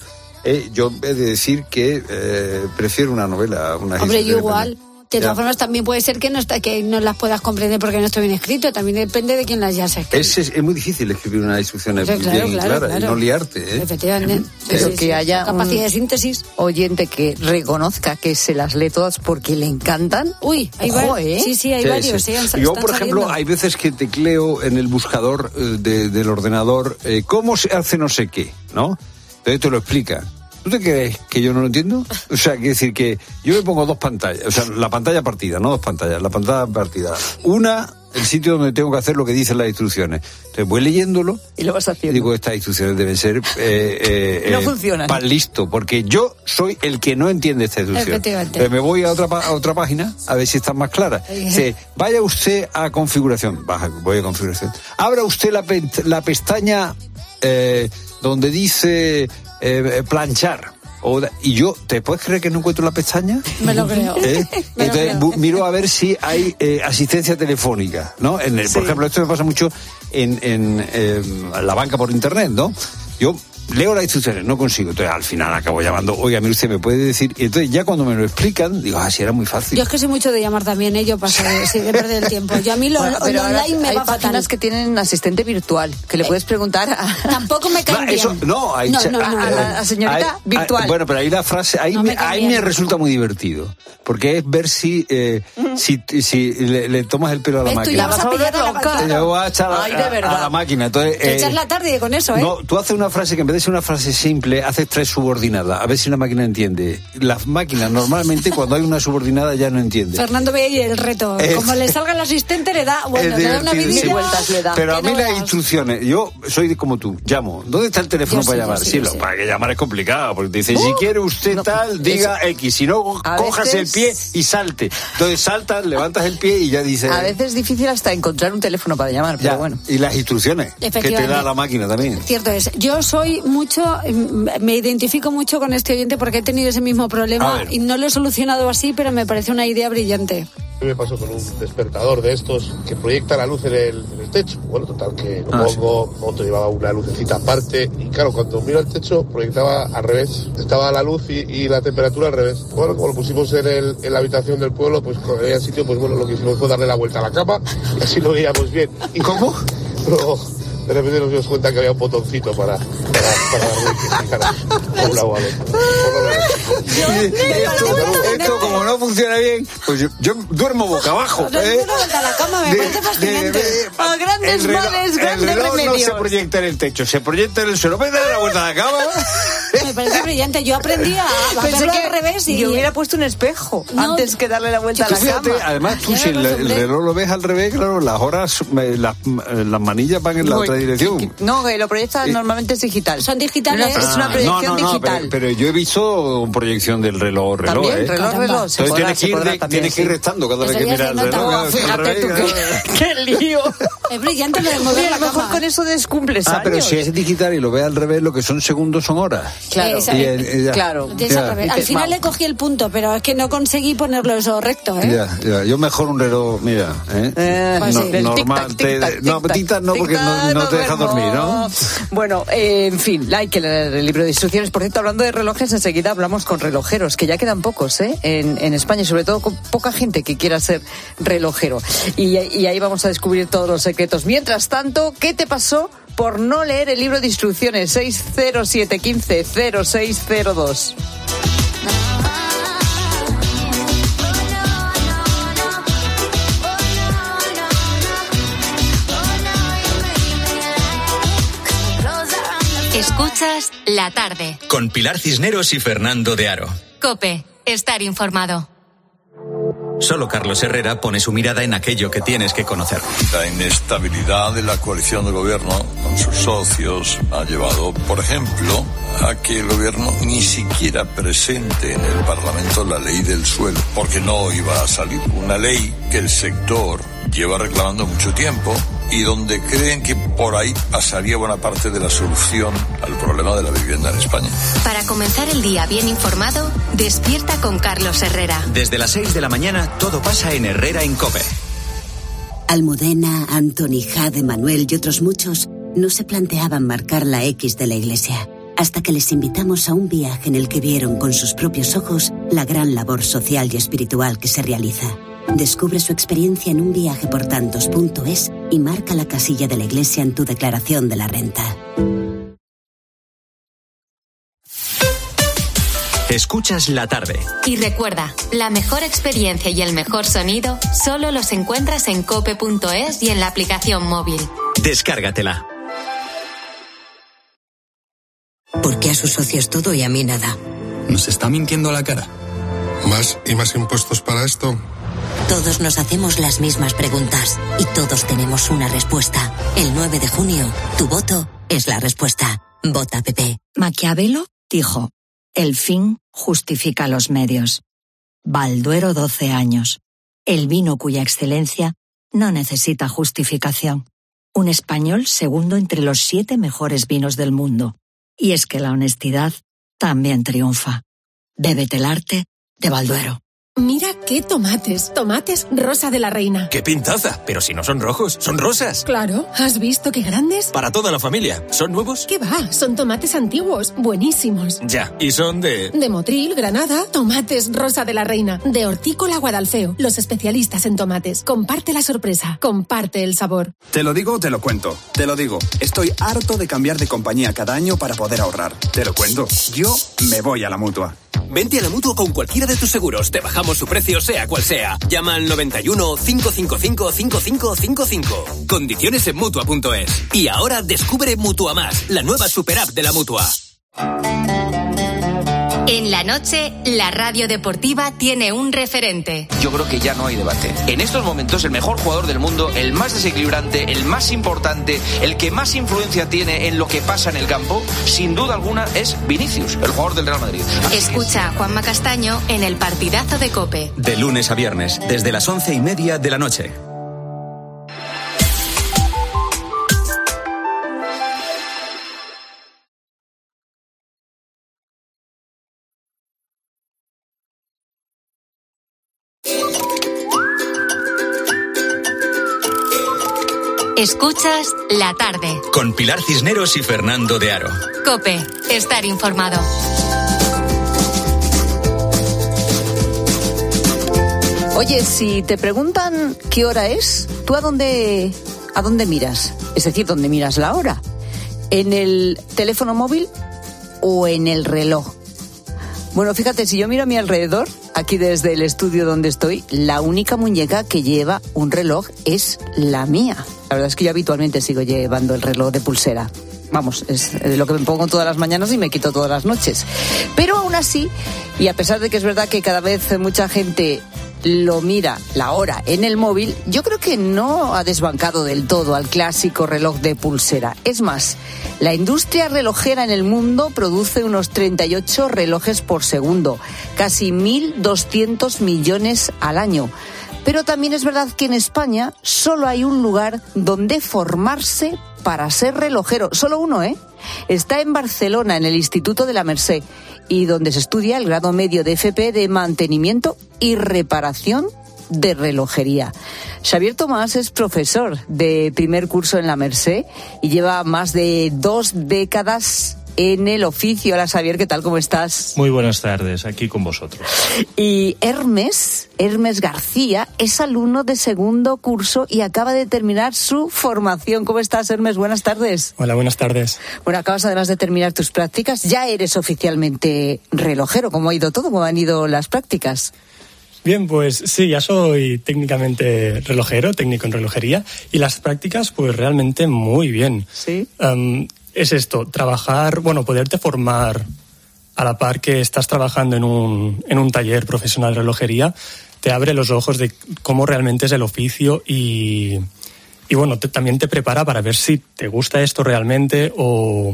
Yo he de decir que prefiero una novela. Hombre, yo igual. De todas formas, también puede ser que no las puedas comprender porque no está bien escrito. También depende de quién las haya escrito. Es muy difícil escribir una instrucción bien clara y no liarte. Efectivamente. Pero que haya capacidad de síntesis. Oyente que reconozca que se las lee todas porque le encantan. Uy, hay varios. Sí, hay varios. Yo, por ejemplo, hay veces que tecleo en el buscador del ordenador cómo se hace no sé qué, ¿no? Entonces te lo explica. ¿Tú te crees que yo no lo entiendo? O sea, quiere decir que yo me pongo 2 pantallas, o sea, la pantalla partida, no 2 pantallas, la pantalla partida. Una, el sitio donde tengo que hacer lo que dicen las instrucciones. Entonces voy leyéndolo y lo vas haciendo. Y digo, estas instrucciones deben ser no funcionan. Pan listo, porque yo soy el que no entiende esta instrucción. Efectivamente. Entonces me voy a otra página a ver si está más clara. Dice, vaya usted a configuración. Voy a configuración. Abra usted la pestaña donde dice planchar. Y yo, ¿te puedes creer que no encuentro la pestaña? Me lo creo. Entonces miro a ver si hay asistencia telefónica, ¿no? Por ejemplo, esto me pasa mucho en la banca por internet, ¿no? Yo leo las instrucciones, no consigo. Entonces al final acabo llamando, oiga, mire usted, ¿me puede decir? Y entonces ya cuando me lo explican, digo, sí, era muy fácil. Yo es que soy mucho de llamar también, yo paso de perder el tiempo. Yo a mí lo online me va fatal. Hay páginas que tienen asistente virtual, que le puedes preguntar a... Tampoco me cae bien. A la señorita virtual. Bueno, pero ahí la frase, ahí me resulta muy divertido, porque es ver si le tomas el pelo a la máquina. Tú ya vas a pillar loca. Le voy a echar a la máquina. Entonces, te echas la tarde con eso, ¿eh? No, tú haces una frase que en vez de ser una frase simple, haces 3 subordinadas, a ver si la máquina entiende. Las máquinas normalmente cuando hay una subordinada ya no entiende. Fernando ve ahí el reto. Como le salga el asistente, le da una vidilla. Pero a mí las instrucciones, yo soy como tú, llamo. ¿Dónde está el teléfono para llamar? Para que llamar es complicado, porque te dice, si quiere usted diga X, si no, cojas el pie y salte. Entonces saltas, levantas el pie y ya dice... A veces es difícil hasta encontrar un teléfono para llamar, pero bueno. Y las instrucciones que te da la máquina también. Cierto es. Yo me identifico mucho con este oyente porque he tenido ese mismo problema y no lo he solucionado así, pero me parece una idea brillante. Me pasó con un despertador de estos que proyecta la luz en el techo. Bueno, total, que lo pongo, otro llevaba una lucecita aparte y claro, cuando miro el techo proyectaba al revés. Estaba la luz y la temperatura al revés. Bueno, como lo pusimos en la habitación del pueblo, pues cuando había sitio, pues bueno, lo que hicimos fue darle la vuelta a la cama y así lo veíamos bien. ¿Y cómo? Luego, de repente nos dimos cuenta que había un botoncito para un lado al otro. Esto como no funciona bien, pues yo duermo boca abajo. La cama me parece fascinante. Grandes males, grandes remedios. No se proyecta en el techo, se proyecta en el suelo. ¿Ves darle la vuelta a la cama? Me parece brillante. Yo aprendí a verlo al revés y... Yo hubiera puesto un espejo antes que darle la vuelta a la cama. Además, tú si el reloj lo ves al revés, claro, las horas, las manillas van en la otra dirección. No, que lo proyectas normalmente es digital. Son digitales. Es una proyección digital. Pero yo he visto proyección del reloj. También, reloj. Entonces tienes que ir restando cada vez que miras el reloj. Fíjate tú, qué lío. Es brillante lo de mover la cama. A lo mejor con eso descumples años. Pero si es digital y lo ves al revés, lo que son segundos son horas. Claro. Claro. Al final le cogí el punto, pero es que no conseguí ponerlo eso recto, ¿eh? Yo mejor un reloj, mira, normal. Tic-tac, no, porque no te deja dormir, ¿no? Bueno, en fin, hay que leer el libro de instrucciones. Por cierto, hablando de relojes, enseguida hablamos con relojeros, que ya quedan pocos, en España, y sobre todo con poca gente que quiera ser relojero. Y ahí vamos a descubrir todos los secretos. Mientras tanto, ¿qué te pasó por no leer el libro de instrucciones? 607150602. Escuchas La Tarde. Con Pilar Cisneros y Fernando de Aro. COPE. Estar informado. Solo Carlos Herrera pone su mirada en aquello que tienes que conocer. La inestabilidad de la coalición de gobierno con sus socios ha llevado, por ejemplo, a que el gobierno ni siquiera presente en el Parlamento la ley del suelo, porque no iba a salir. Una ley que el sector lleva reclamando mucho tiempo y donde creen que por ahí pasaría buena parte de la solución al problema de la vivienda en España. Para comenzar el día bien informado, despierta con Carlos Herrera. Desde las 6 de la mañana, todo pasa en Herrera en COPE. Almudena, Antoni, Jade, Manuel y otros muchos no se planteaban marcar la X de la iglesia, hasta que les invitamos a un viaje en el que vieron con sus propios ojos la gran labor social y espiritual que se realiza. Descubre su experiencia en unviajeportantos.es y marca la casilla de la iglesia en tu declaración de la renta. Escuchas La Tarde. Y recuerda, la mejor experiencia y el mejor sonido solo los encuentras en cope.es y en la aplicación móvil. Descárgatela. ¿Por qué a sus socios todo y a mí nada? ¿Nos está mintiendo a la cara? ¿Más y más impuestos para esto? Todos nos hacemos las mismas preguntas y todos tenemos una respuesta. El 9 de junio, tu voto es la respuesta. Vota PP. Maquiavelo dijo: el fin justifica los medios. Balduero 12 años. El vino cuya excelencia no necesita justificación. Un español segundo entre los 7 mejores vinos del mundo. Y es que la honestidad también triunfa. Bébete el arte de Balduero. Mira qué tomates. Tomates Rosa de la Reina. ¡Qué pintaza! Pero si no son rojos, son rosas. Claro, ¿has visto qué grandes? Para toda la familia. ¿Son nuevos? ¿Qué va? Son tomates antiguos, buenísimos. Ya, y son de Motril, Granada. Tomates Rosa de la Reina. De Hortícola Guadalfeo. Los especialistas en tomates. Comparte la sorpresa. Comparte el sabor. Te lo digo, te lo cuento. Te lo digo. Estoy harto de cambiar de compañía cada año para poder ahorrar. Te lo cuento. Yo me voy a la Mutua. Vente a la Mutua con cualquiera de tus seguros. Te bajamos su precio, sea cual sea. Llama al 91 555 5555. Condiciones en Mutua.es. Y ahora descubre Mutua Más, la nueva super app de la Mutua. En la noche, la radio deportiva tiene un referente. Yo creo que ya no hay debate. En estos momentos, el mejor jugador del mundo, el más desequilibrante, el más importante, el que más influencia tiene en lo que pasa en el campo, sin duda alguna, es Vinicius, el jugador del Real Madrid. Escucha a Juanma Castaño en el partidazo de COPE. De lunes a viernes, desde las 11:30 de la noche. Escuchas La Tarde. Con Pilar Cisneros y Fernando de Aro. COPE. Estar informado. Oye, si te preguntan qué hora es, ¿tú a dónde miras? Es decir, ¿dónde miras la hora? ¿En el teléfono móvil o en el reloj? Bueno, fíjate, si yo miro a mi alrededor, aquí desde el estudio donde estoy, la única muñeca que lleva un reloj es la mía. La verdad es que yo habitualmente sigo llevando el reloj de pulsera. Vamos, es lo que me pongo todas las mañanas y me quito todas las noches. Pero aún así, y a pesar de que es verdad que cada vez mucha gente lo mira la hora en el móvil, yo creo que no ha desbancado del todo al clásico reloj de pulsera. Es más, la industria relojera en el mundo produce unos 38 relojes por segundo, casi 1.200 millones al año. Pero también es verdad que en España solo hay un lugar donde formarse para ser relojero. Solo uno, ¿eh? Está en Barcelona, en el Instituto de la Mercè, y donde se estudia el grado medio de FP de mantenimiento y reparación de relojería. Xavier Tomás es profesor de primer curso en la Mercè y lleva más de 2 décadas en el oficio. Hola Xavier, ¿qué tal? ¿Cómo estás? Muy buenas tardes, aquí con vosotros. Y Hermes García es alumno de segundo curso y acaba de terminar su formación. ¿Cómo estás, Hermes? Buenas tardes. Hola, buenas tardes. Bueno, acabas además de terminar tus prácticas, ya eres oficialmente relojero. ¿Cómo ha ido todo? ¿Cómo han ido las prácticas? Bien, pues sí, ya soy técnicamente relojero, técnico en relojería, y las prácticas pues realmente muy bien. Sí. Es esto, trabajar, bueno, poderte formar a la par que estás trabajando en un taller profesional de relojería, te abre los ojos de cómo realmente es el oficio y bueno, también te prepara para ver si te gusta esto realmente o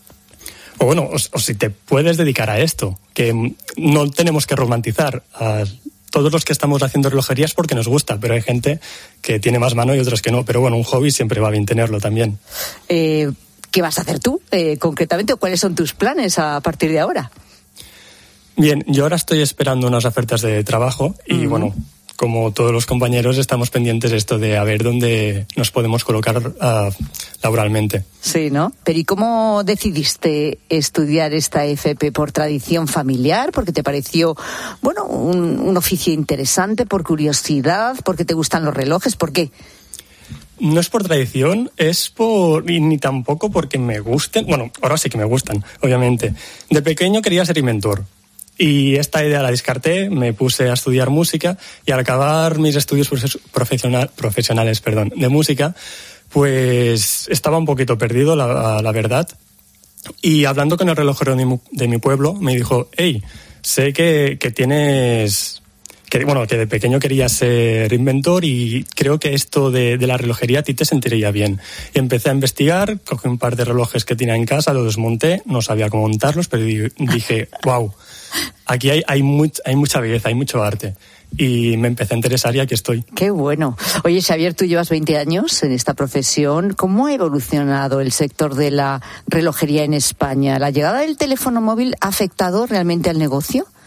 si te puedes dedicar a esto, que no tenemos que romantizar a todos los que estamos haciendo relojería es porque nos gusta, pero hay gente que tiene más mano y otros que no, pero bueno, un hobby siempre va bien tenerlo también. ¿Qué vas a hacer tú concretamente o cuáles son tus planes a partir de ahora? Bien, yo ahora estoy esperando unas ofertas de trabajo y bueno, como todos los compañeros estamos pendientes de esto de a ver dónde nos podemos colocar laboralmente. Sí, ¿no? Pero ¿y cómo decidiste estudiar esta FP? ¿Por tradición familiar? ¿Porque te pareció, bueno, un oficio interesante? ¿Por curiosidad? ¿Porque te gustan los relojes? ¿Por qué? No es por tradición, ni tampoco porque me gusten. Bueno, ahora sí que me gustan, obviamente. De pequeño quería ser inventor. Y esta idea la descarté, me puse a estudiar música y al acabar mis estudios profesionales de música, pues estaba un poquito perdido, la verdad. Y hablando con el relojero de mi pueblo, me dijo, hey, sé que tienes... que de pequeño querías ser inventor y creo que esto de la relojería a ti te sentiría bien. Y empecé a investigar, cogí un par de relojes que tenía en casa, los desmonté, no sabía cómo montarlos, pero dije, wow, aquí hay mucha belleza, hay mucho arte. Y me empecé a interesar y aquí estoy. Qué bueno. Oye, Xavier, tú llevas 20 años en esta profesión. ¿Cómo ha evolucionado el sector de la relojería en España? ¿La llegada del teléfono móvil ha afectado realmente al negocio?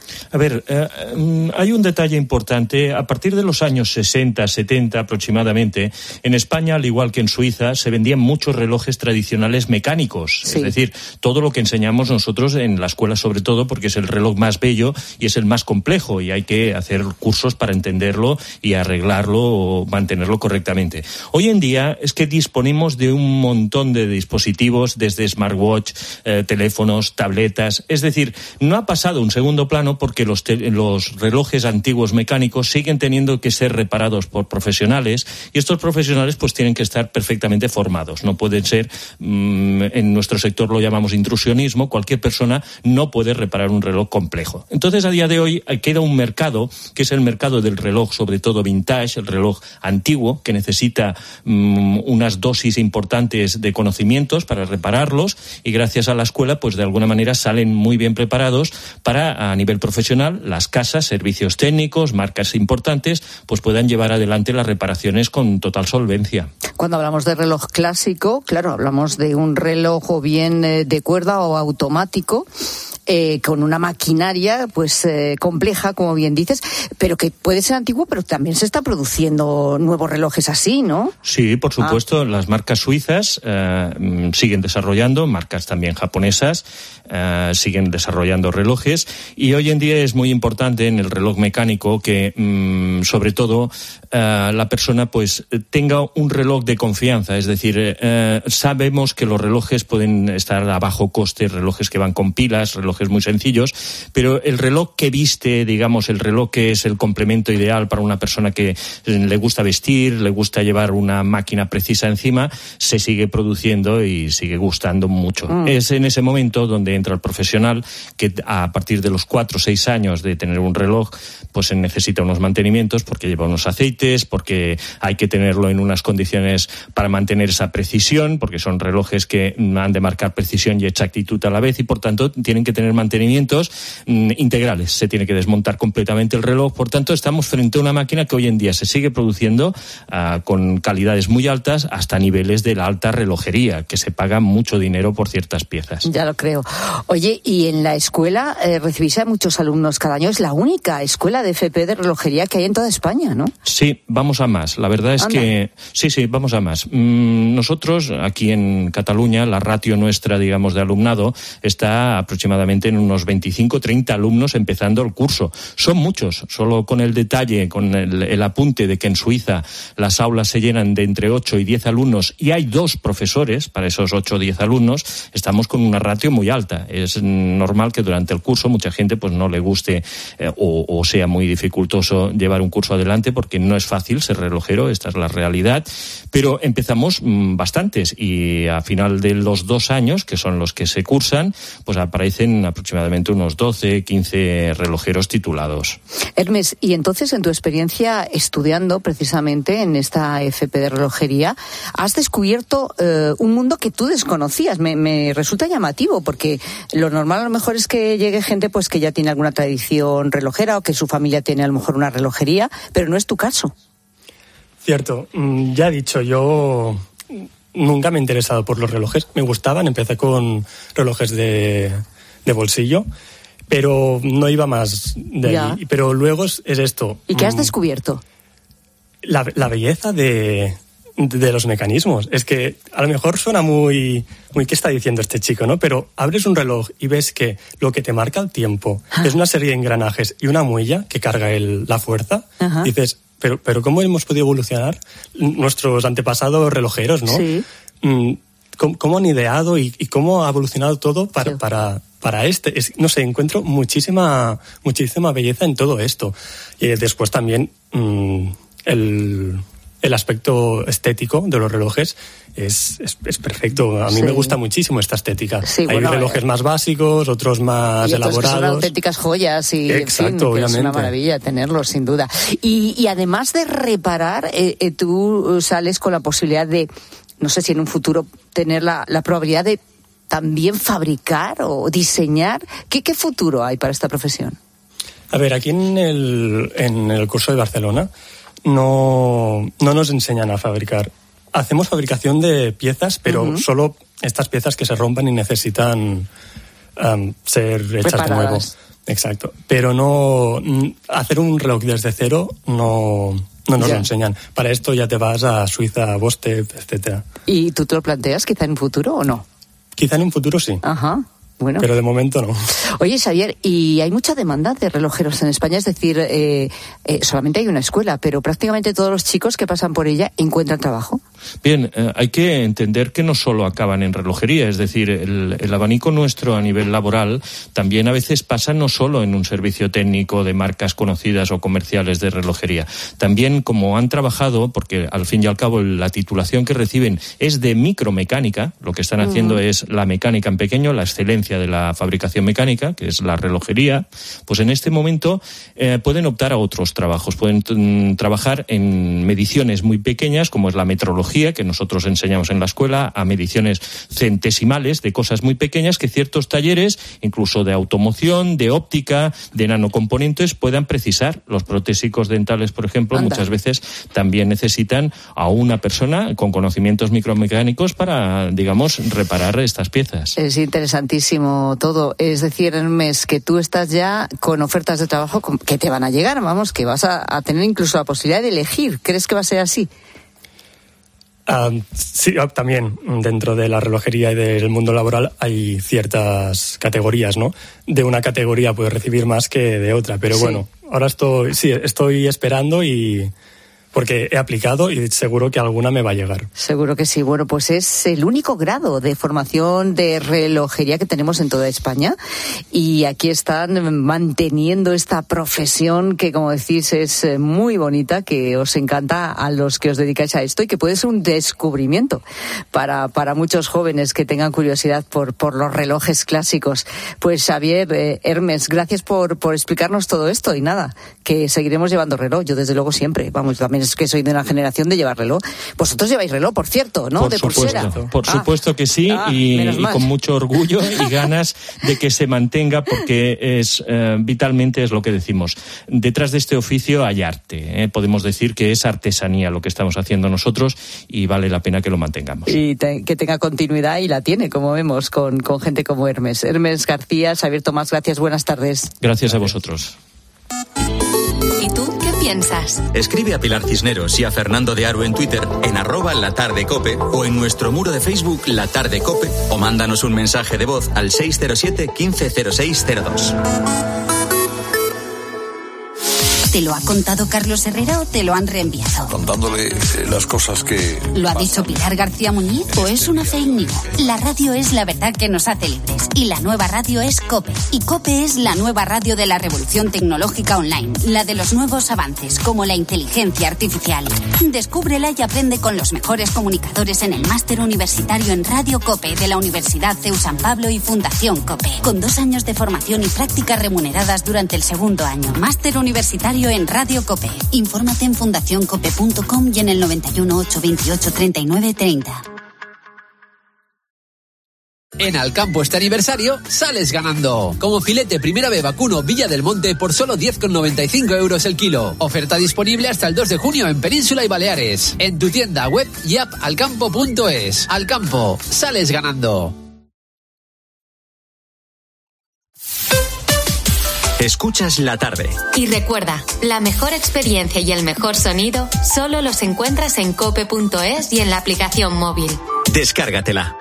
A ver, hay un detalle importante. A partir de los años 60, 70 aproximadamente, en España, al igual que en Suiza, se vendían muchos relojes tradicionales mecánicos. Sí. Es decir, todo lo que enseñamos nosotros en la escuela, sobre todo, porque es el reloj más bello y es el más complejo y hay que hacer cursos para entenderlo y arreglarlo o mantenerlo correctamente. Hoy en día es que disponemos de un montón de dispositivos, desde smartwatch, teléfonos, tabletas. Es decir, no ha pasado un segundo plano porque los relojes antiguos mecánicos siguen teniendo que ser reparados por profesionales y estos profesionales pues tienen que estar perfectamente formados. No pueden ser, en nuestro sector lo llamamos intrusionismo, cualquier persona no puede reparar un reloj complejo. Entonces, a día de hoy queda un mercado, que es el mercado del reloj, sobre todo vintage, el reloj antiguo, que necesita unas dosis importantes de conocimientos para repararlos y gracias a la escuela, pues de alguna manera salen muy bien preparados para, a nivel profesional, las casas, servicios técnicos, marcas importantes, pues puedan llevar adelante las reparaciones con total solvencia. Cuando hablamos de reloj clásico, claro, hablamos de un reloj o bien de cuerda o automático, con una maquinaria pues compleja, como bien dices, pero que puede ser antiguo, pero también se está produciendo nuevos relojes así, ¿no? Sí, por supuesto. Las marcas suizas siguen desarrollando, marcas también japonesas siguen desarrollando relojes y hoy en día es muy importante en el reloj mecánico que sobre todo la persona pues tenga un reloj de confianza, es decir, sabemos que los relojes pueden estar a bajo coste, relojes que van con pilas, relojes muy sencillos, pero el reloj que viste, digamos, el reloj que es el complemento ideal para una persona que le gusta vestir, le gusta llevar una máquina precisa encima, se sigue produciendo y sigue gustando mucho. Es en ese momento donde entra el profesional que a partir de los 4 o 6 años de tener un reloj, pues se necesita unos mantenimientos porque lleva unos aceites, porque hay que tenerlo en unas condiciones para mantener esa precisión, porque son relojes que han de marcar precisión y exactitud a la vez y por tanto tienen que tener mantenimientos integrales. Se tiene que desmontar completamente el reloj. Por tanto, estamos frente a una máquina que hoy en día se sigue produciendo con calidades muy altas hasta niveles de la alta relojería, que se paga mucho dinero por ciertas piezas. Ya lo creo. Oye, y en la escuela recibís a muchos alumnos cada año. Es la única escuela de FP de relojería que hay en toda España, ¿no? Sí, vamos a más. La verdad es que sí, vamos a más. Nosotros, aquí en Cataluña, la ratio nuestra, digamos, de alumnado está aproximadamente en unos 25-30 alumnos empezando el curso. Son muchos, solo con el detalle, con el apunte de que en Suiza las aulas se llenan de entre 8 y 10 alumnos y hay 2 profesores para esos 8 o 10 alumnos, estamos con una ratio muy alta. Es normal que durante el curso mucha gente pues no le guste o sea muy dificultoso llevar un curso adelante porque no es fácil ser relojero, esta es la realidad, pero empezamos bastantes y a final de los 2 años, que son los que se cursan, pues aparecen aproximadamente unos 12, 15 relojeros titulados. Hermes, y entonces en tu experiencia estudiando precisamente en esta FP de relojería, has descubierto un mundo que tú desconocías. Me resulta llamativo porque lo normal a lo mejor es que llegue gente pues que ya tiene alguna tradición relojera o que su familia tiene a lo mejor una relojería, pero no es tu caso. Cierto, ya he dicho, yo nunca me he interesado por los relojes, me gustaban, empecé con relojes de bolsillo, pero no iba más de ahí. Pero luego es esto. ¿Y qué has descubierto? La belleza de los mecanismos. Es que a lo mejor suena muy ¿qué está diciendo este chico, no? Pero abres un reloj y ves que lo que te marca el tiempo es una serie de engranajes y una muella que carga la fuerza. Ajá. Dices, pero ¿cómo hemos podido evolucionar nuestros antepasados relojeros, no? Sí. ¿Cómo han ideado y cómo ha evolucionado todo para no sé, encuentro muchísima belleza en todo esto. Y después también el aspecto estético de los relojes es perfecto. A mí me gusta muchísimo esta estética. Sí, hay relojes más básicos, otros más elaborados. Que son auténticas joyas y exacto, obviamente. Es una maravilla tenerlos, sin duda. Y además de reparar, tú sales con la posibilidad de, no sé si en un futuro tener la probabilidad de también fabricar o diseñar. ¿Qué futuro hay para esta profesión? A ver, aquí en el curso de Barcelona no nos enseñan a fabricar. Hacemos fabricación de piezas, pero solo estas piezas que se rompan y necesitan ser hechas de nuevo. Exacto. Pero no hacer un reloj desde cero no nos lo enseñan. Para esto ya te vas a Suiza, a Bostep, etcétera. ¿Y tú te lo planteas quizá en un futuro o no? Quizá en un futuro sí. Ajá. Bueno. Pero de momento no. Oye, Xavier, ¿y hay mucha demanda de relojeros en España? Es decir, solamente hay una escuela, pero prácticamente todos los chicos que pasan por ella encuentran trabajo. Bien, hay que entender que no solo acaban en relojería, es decir, el abanico nuestro a nivel laboral también a veces pasa no solo en un servicio técnico de marcas conocidas o comerciales de relojería, también como han trabajado, porque al fin y al cabo la titulación que reciben es de micromecánica, lo que están haciendo es la mecánica en pequeño, la excelencia de la fabricación mecánica, que es la relojería, pues en este momento pueden optar a otros trabajos, pueden trabajar en mediciones muy pequeñas, como es la metrología, que nosotros enseñamos en la escuela, a mediciones centesimales de cosas muy pequeñas que ciertos talleres, incluso de automoción, de óptica, de nanocomponentes, puedan precisar. Los protésicos dentales, por ejemplo, muchas veces también necesitan a una persona con conocimientos micromecánicos para, digamos, reparar estas piezas. Es interesantísimo todo. Es decir, Hermes, que tú estás ya con ofertas de trabajo que te van a llegar, vamos, que vas a tener incluso la posibilidad de elegir. ¿Crees que va a ser así? Sí, también dentro de la relojería y del mundo laboral hay ciertas categorías, ¿no? De una categoría puedes recibir más que de otra, pero bueno, ahora estoy esperando porque he aplicado y seguro que alguna me va a llegar. Seguro que sí. Bueno, pues es el único grado de formación de relojería que tenemos en toda España y aquí están manteniendo esta profesión que, como decís, es muy bonita, que os encanta a los que os dedicáis a esto y que puede ser un descubrimiento para muchos jóvenes que tengan curiosidad por los relojes clásicos. Pues Xavier, Hermes, gracias por explicarnos todo esto y nada, que seguiremos llevando reloj. Yo desde luego siempre, vamos, también es que soy de una generación de llevar reloj. Vosotros lleváis reloj, por cierto, ¿no? Por supuesto que sí, y con mucho orgullo y ganas de que se mantenga, porque es vitalmente es lo que decimos. Detrás de este oficio hay arte, podemos decir que es artesanía lo que estamos haciendo nosotros y vale la pena que lo mantengamos. Y que tenga continuidad, y la tiene, como vemos, con gente como Hermes. Hermes García, Xavier Tomás, gracias, buenas tardes. Gracias a vosotros. ¿Y tú qué piensas? Escribe a Pilar Cisneros y a Fernando de Aro en Twitter en @latardecope o en nuestro muro de Facebook La Tarde Cope, o mándanos un mensaje de voz al 607 150602. ¿Te lo ha contado Carlos Herrera o te lo han reenviado? Contándole las cosas que... ¿Lo ha dicho Pilar García Muñiz o es una fake news? La radio es la verdad que nos hace libres y la nueva radio es COPE. Y COPE es la nueva radio de la revolución tecnológica online, la de los nuevos avances como la inteligencia artificial. Descúbrela y aprende con los mejores comunicadores en el máster universitario en Radio COPE de la Universidad CEU San Pablo y Fundación COPE, con 2 años de formación y prácticas remuneradas durante el segundo año. Máster universitario en Radio COPE. Infórmate en fundacioncope.com y en el 91 828 39 30. En Alcampo este aniversario sales ganando. Como filete Primera B vacuno Villa del Monte por solo 10,95 euros el kilo. Oferta disponible hasta el 2 de junio en Península y Baleares. En tu tienda web y app alcampo.es. Alcampo, sales ganando. Escuchas La Tarde. Y recuerda, la mejor experiencia y el mejor sonido solo los encuentras en cope.es y en la aplicación móvil. Descárgatela.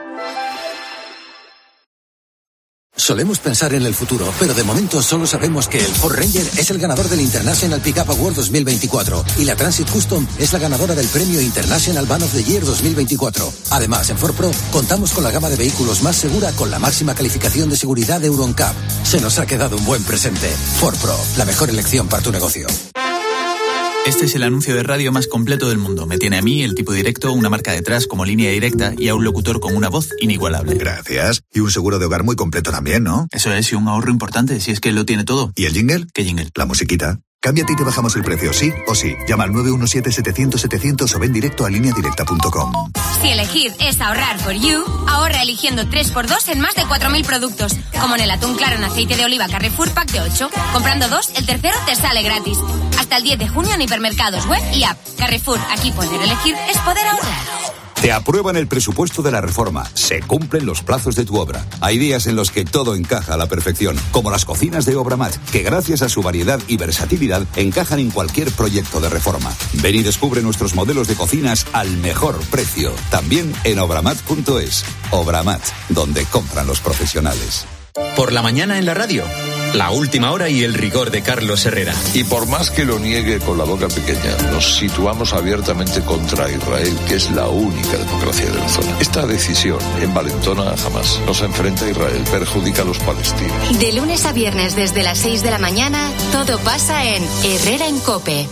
Solemos pensar en el futuro, pero de momento solo sabemos que el Ford Ranger es el ganador del International Pickup Award 2024 y la Transit Custom es la ganadora del premio International Van of the Year 2024. Además, en Ford Pro contamos con la gama de vehículos más segura con la máxima calificación de seguridad de Euro NCAP. Se nos ha quedado un buen presente. Ford Pro, la mejor elección para tu negocio. Este es el anuncio de radio más completo del mundo. Me tiene a mí, el tipo directo, una marca detrás como línea directa y a un locutor con una voz inigualable. Gracias. Y un seguro de hogar muy completo también, ¿no? Eso es, y un ahorro importante, si es que lo tiene todo. ¿Y el jingle? ¿Qué jingle? La musiquita. Cámbiate y te bajamos el precio, sí o sí. Llama al 917-700-700 o ven directo a lineadirecta.com. Si elegir es ahorrar for you, ahorra eligiendo 3x2 en más de 4.000 productos. Como en el atún claro en aceite de oliva Carrefour Pack de 8. Comprando 2, el tercero te sale gratis. Hasta el 10 de junio en hipermercados, web y app. Carrefour, aquí poder elegir es poder ahorrar. Te aprueban el presupuesto de la reforma, se cumplen los plazos de tu obra. Hay días en los que todo encaja a la perfección, como las cocinas de Obramat, que gracias a su variedad y versatilidad encajan en cualquier proyecto de reforma. Ven y descubre nuestros modelos de cocinas al mejor precio, también en obramat.es. Obramat, donde compran los profesionales. Por la mañana en la radio, la última hora y el rigor de Carlos Herrera. Y por más que lo niegue con la boca pequeña, nos situamos abiertamente contra Israel, que es la única democracia de la zona. Esta decisión, envalentona jamás, nos enfrenta a Israel, perjudica a los palestinos. De lunes a viernes desde las 6 de la mañana, todo pasa en Herrera en COPE.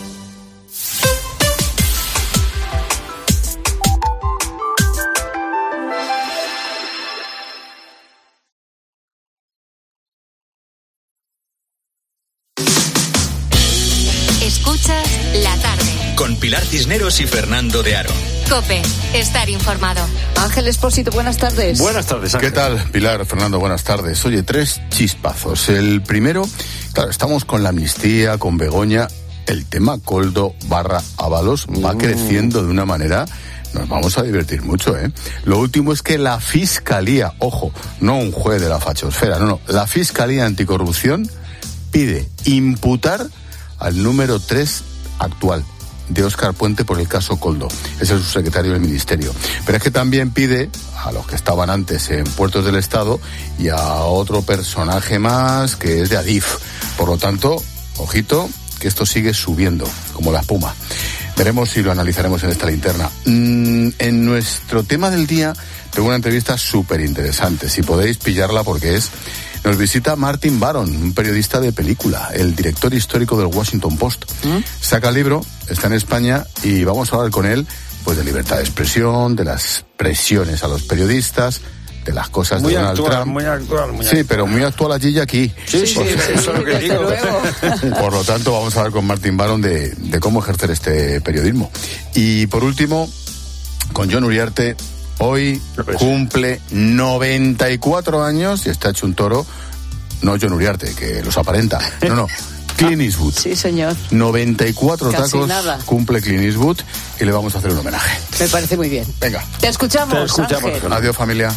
Escuchas La Tarde. Con Pilar Cisneros y Fernando de Aro. COPE, estar informado. Ángel Expósito, buenas tardes. Buenas tardes, Ángel. ¿Qué tal, Pilar, Fernando? Buenas tardes. Oye, 3 chispazos. El primero, claro, estamos con la amnistía, con Begoña. El tema Koldo / Ábalos va creciendo de una manera... Nos vamos a divertir mucho, ¿eh? Lo último es que la Fiscalía, ojo, no un juez de la fachosfera, no, la Fiscalía Anticorrupción pide imputar al número 3 actual de Óscar Puente por el caso Koldo. Es el subsecretario del Ministerio. Pero es que también pide a los que estaban antes en Puertos del Estado y a otro personaje más que es de Adif. Por lo tanto, ojito, que esto sigue subiendo, como la espuma. Veremos si lo analizaremos en esta linterna. En nuestro tema del día tengo una entrevista súper interesante. Si podéis pillarla porque nos visita Martin Baron, un periodista de película, el director histórico del Washington Post. Saca el libro, está en España y vamos a hablar con él pues de libertad de expresión, de las presiones a los periodistas, de las cosas de Donald Trump. Muy actual. Sí, pero muy actual allí y aquí. Sí, eso es lo que digo. Por lo tanto, vamos a hablar con Martin Baron de cómo ejercer este periodismo. Y por último, con Jon Uriarte. Hoy cumple 94 años y está hecho un toro. No Jon Uriarte, que los aparenta. No. Clint Eastwood. Sí, señor. 94 Casi tacos nada. Cumple Clint Eastwood y le vamos a hacer un homenaje. Me parece muy bien. Venga. Te escuchamos, Ángel. Adiós, familia.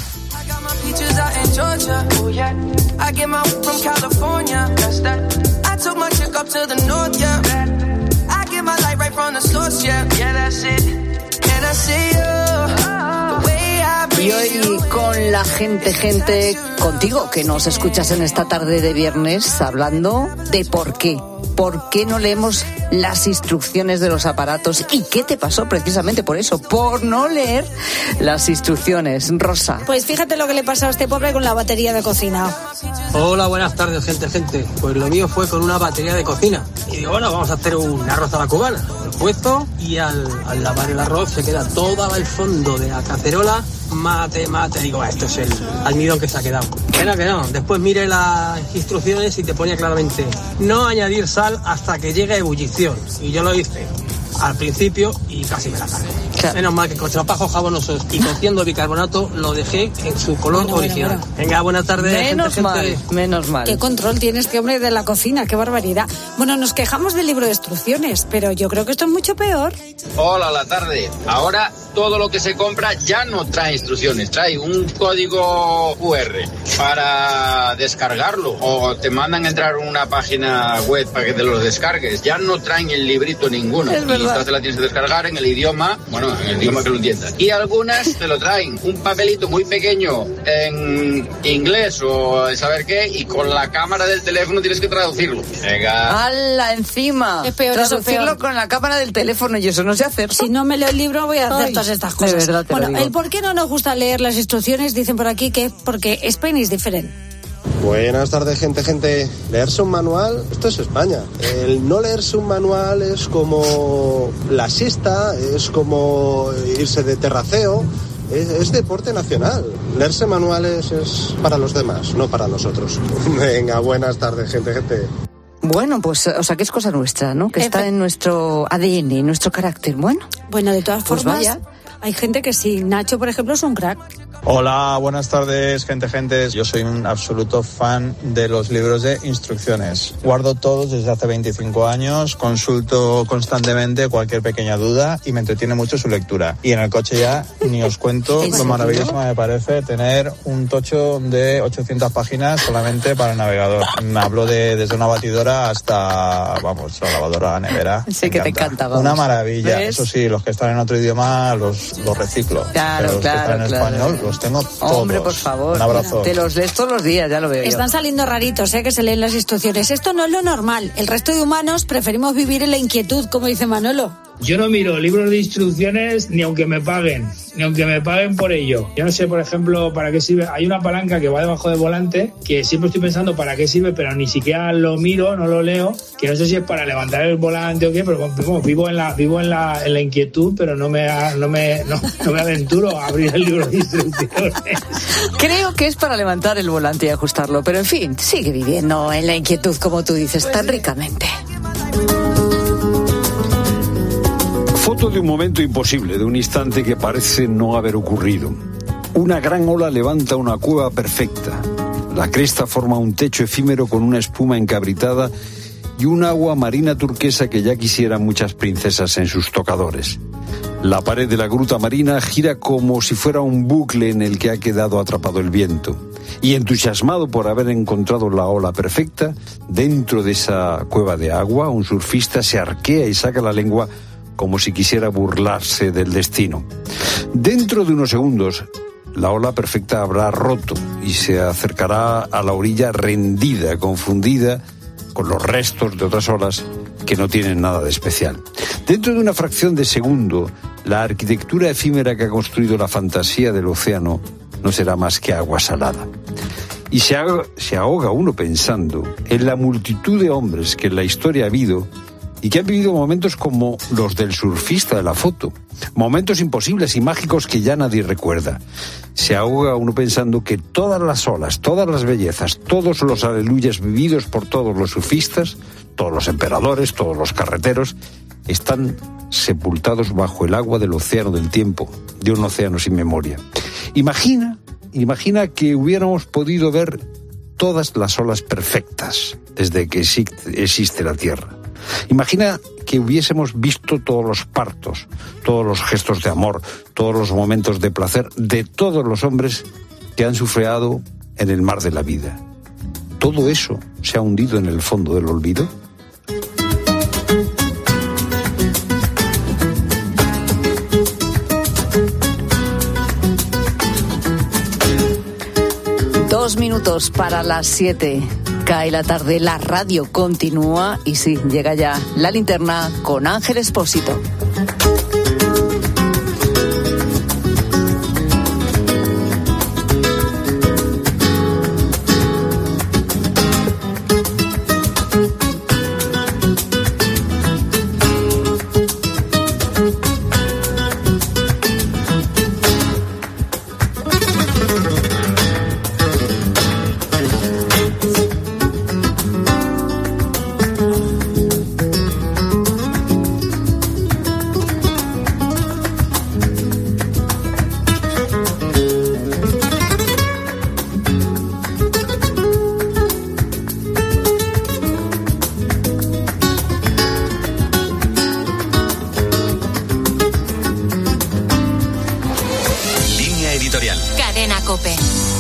Y hoy con la gente, contigo, que nos escuchas en esta tarde de viernes, hablando de por qué. ¿Por qué no leemos las instrucciones de los aparatos? ¿Y qué te pasó precisamente por eso? Por no leer las instrucciones. Rosa. Pues fíjate lo que le pasó a este pobre con la batería de cocina. Hola, buenas tardes, gente. Pues lo mío fue con una batería de cocina. Y digo, bueno, vamos a hacer un arroz a la cubana. Lo he puesto y al lavar el arroz se queda todo el fondo de la cacerola mate. Digo, esto es el almidón que se ha quedado. Que no. Después mire las instrucciones y te ponía claramente no añadir sal hasta que llegue a ebullición. Y yo lo hice al principio y casi me la cargo. Claro. Menos mal que con trapajos jabonosos y cociendo bicarbonato lo dejé en su color original. Bueno. Venga, buenas tardes. Menos mal. ¿Qué control tiene este hombre de la cocina? ¡Qué barbaridad! Bueno, nos quejamos del libro de instrucciones, pero yo creo que esto es mucho peor. Hola, la tarde. Ahora todo lo que se compra ya no trae instrucciones, trae un código QR para descargarlo o te mandan a entrar en una página web para que te los descargues. Ya no traen el librito ninguno. Es verdad. Y entonces la tienes que descargar en el idioma, en el idioma que lo entiendas. Y algunas te lo traen, un papelito muy pequeño en inglés o saber qué, y con la cámara del teléfono tienes que traducirlo. Venga. ¡Hala, encima! Es peor, traducirlo con la cámara del teléfono y eso no sé hacer. Si no me leo el libro voy a hacer todas estas cosas. De verdad te lo digo. El por qué no nos gusta leer las instrucciones, dicen por aquí que es porque Spain is different. Buenas tardes, gente. Leerse un manual, esto es España. El no leerse un manual es como la siesta, es como irse de terraceo. Es deporte nacional. Leerse manuales es para los demás, no para nosotros. Venga, buenas tardes, gente. Bueno, pues, o sea, que es cosa nuestra, ¿no? Que está en nuestro ADN, en nuestro carácter. Bueno, de todas pues formas... vaya. hay gente que sí. Nacho, por ejemplo, es un crack. Hola, buenas tardes, gente. Yo soy un absoluto fan de los libros de instrucciones. Guardo todos desde hace 25 años, consulto constantemente cualquier pequeña duda y me entretiene mucho su lectura. Y en el coche ya ni os cuento lo maravilloso me parece tener un tocho de 800 páginas solamente para el navegador. Hablo desde una batidora hasta, la lavadora, la nevera. Sí, que te encanta, vamos. Una maravilla. ¿Ves? Eso sí, los que están en otro idioma los reciclo. Claro, pero los que están en español los tengo todos. Hombre, por favor. Un abrazo. Te los lees todos los días, ya lo veo. Están saliendo raritos, que se leen las instrucciones. Esto no es lo normal. El resto de humanos preferimos vivir en la inquietud, como dice Manolo. Yo no miro libros de instrucciones ni aunque me paguen por ello. Yo no sé, por ejemplo, para qué sirve. Hay una palanca que va debajo del volante que siempre estoy pensando para qué sirve, pero ni siquiera lo miro, no lo leo, que no sé si es para levantar el volante o qué, pero vivo en la inquietud, pero no me aventuro a abrir el libro de instrucciones. Creo que es para levantar el volante y ajustarlo, pero en fin, sigue viviendo en la inquietud, como tú dices, tan ricamente. Foto de un momento imposible, de un instante que parece no haber ocurrido. Una gran ola levanta una cueva perfecta. La cresta forma un techo efímero con una espuma encabritada y un agua marina turquesa que ya quisieran muchas princesas en sus tocadores. La pared de la gruta marina gira como si fuera un bucle en el que ha quedado atrapado el viento. Y entusiasmado por haber encontrado la ola perfecta, dentro de esa cueva de agua, un surfista se arquea y saca la lengua como si quisiera burlarse del destino. Dentro de unos segundos, la ola perfecta habrá roto y se acercará a la orilla rendida, confundida con los restos de otras olas que no tienen nada de especial. Dentro de una fracción de segundo, la arquitectura efímera que ha construido la fantasía del océano no será más que agua salada. Y se ahoga uno pensando en la multitud de hombres que en la historia ha habido y que han vivido momentos como los del surfista de la foto, momentos imposibles y mágicos que ya nadie recuerda. Se ahoga uno pensando que todas las olas, todas las bellezas, todos los aleluyas vividos por todos los surfistas, todos los emperadores, todos los carreteros, están sepultados bajo el agua del océano del tiempo, de un océano sin memoria. Imagina que hubiéramos podido ver todas las olas perfectas desde que existe la Tierra. Imagina que hubiésemos visto todos los partos, todos los gestos de amor, todos los momentos de placer de todos los hombres que han surfeado en el mar de la vida. ¿Todo eso se ha hundido en el fondo del olvido? Dos minutos para las 7. Cae la tarde, la radio continúa y sí, llega ya la linterna con Ángel Expósito. Cadena COPE.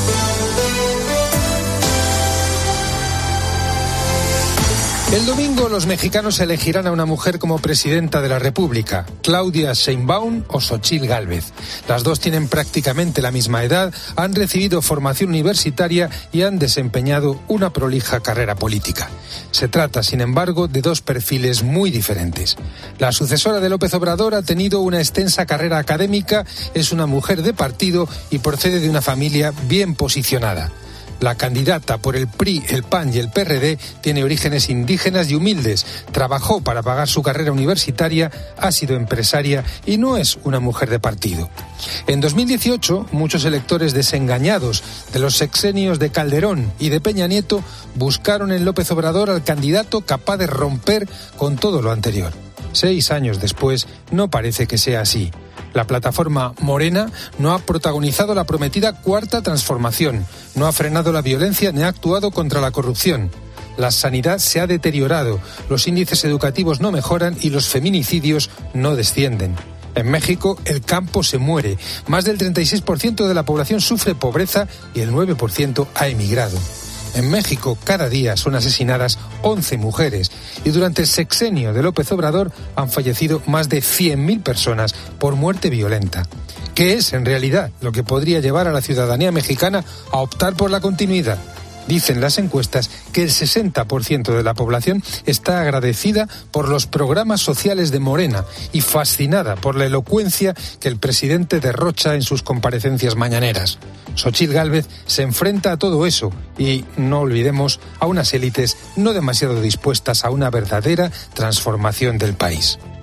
El domingo los mexicanos elegirán a una mujer como presidenta de la República, Claudia Sheinbaum o Xóchitl Gálvez. Las dos tienen prácticamente la misma edad, han recibido formación universitaria y han desempeñado una prolija carrera política. Se trata, sin embargo, de dos perfiles muy diferentes. La sucesora de López Obrador ha tenido una extensa carrera académica, es una mujer de partido y procede de una familia bien posicionada. La candidata por el PRI, el PAN y el PRD tiene orígenes indígenas y humildes, trabajó para pagar su carrera universitaria, ha sido empresaria y no es una mujer de partido. En 2018, muchos electores desengañados de los sexenios de Calderón y de Peña Nieto buscaron en López Obrador al candidato capaz de romper con todo lo anterior. 6 años después, no parece que sea así. La plataforma Morena no ha protagonizado la prometida cuarta transformación, no ha frenado la violencia ni ha actuado contra la corrupción. La sanidad se ha deteriorado, los índices educativos no mejoran y los feminicidios no descienden. En México, el campo se muere. Más del 36% de la población sufre pobreza y el 9% ha emigrado. En México, cada día son asesinadas 11 mujeres y durante el sexenio de López Obrador han fallecido más de 100.000 personas por muerte violenta. ¿Qué es, en realidad, lo que podría llevar a la ciudadanía mexicana a optar por la continuidad? Dicen las encuestas que el 60% de la población está agradecida por los programas sociales de Morena y fascinada por la elocuencia que el presidente derrocha en sus comparecencias mañaneras. Xóchitl Gálvez se enfrenta a todo eso y, no olvidemos, a unas élites no demasiado dispuestas a una verdadera transformación del país.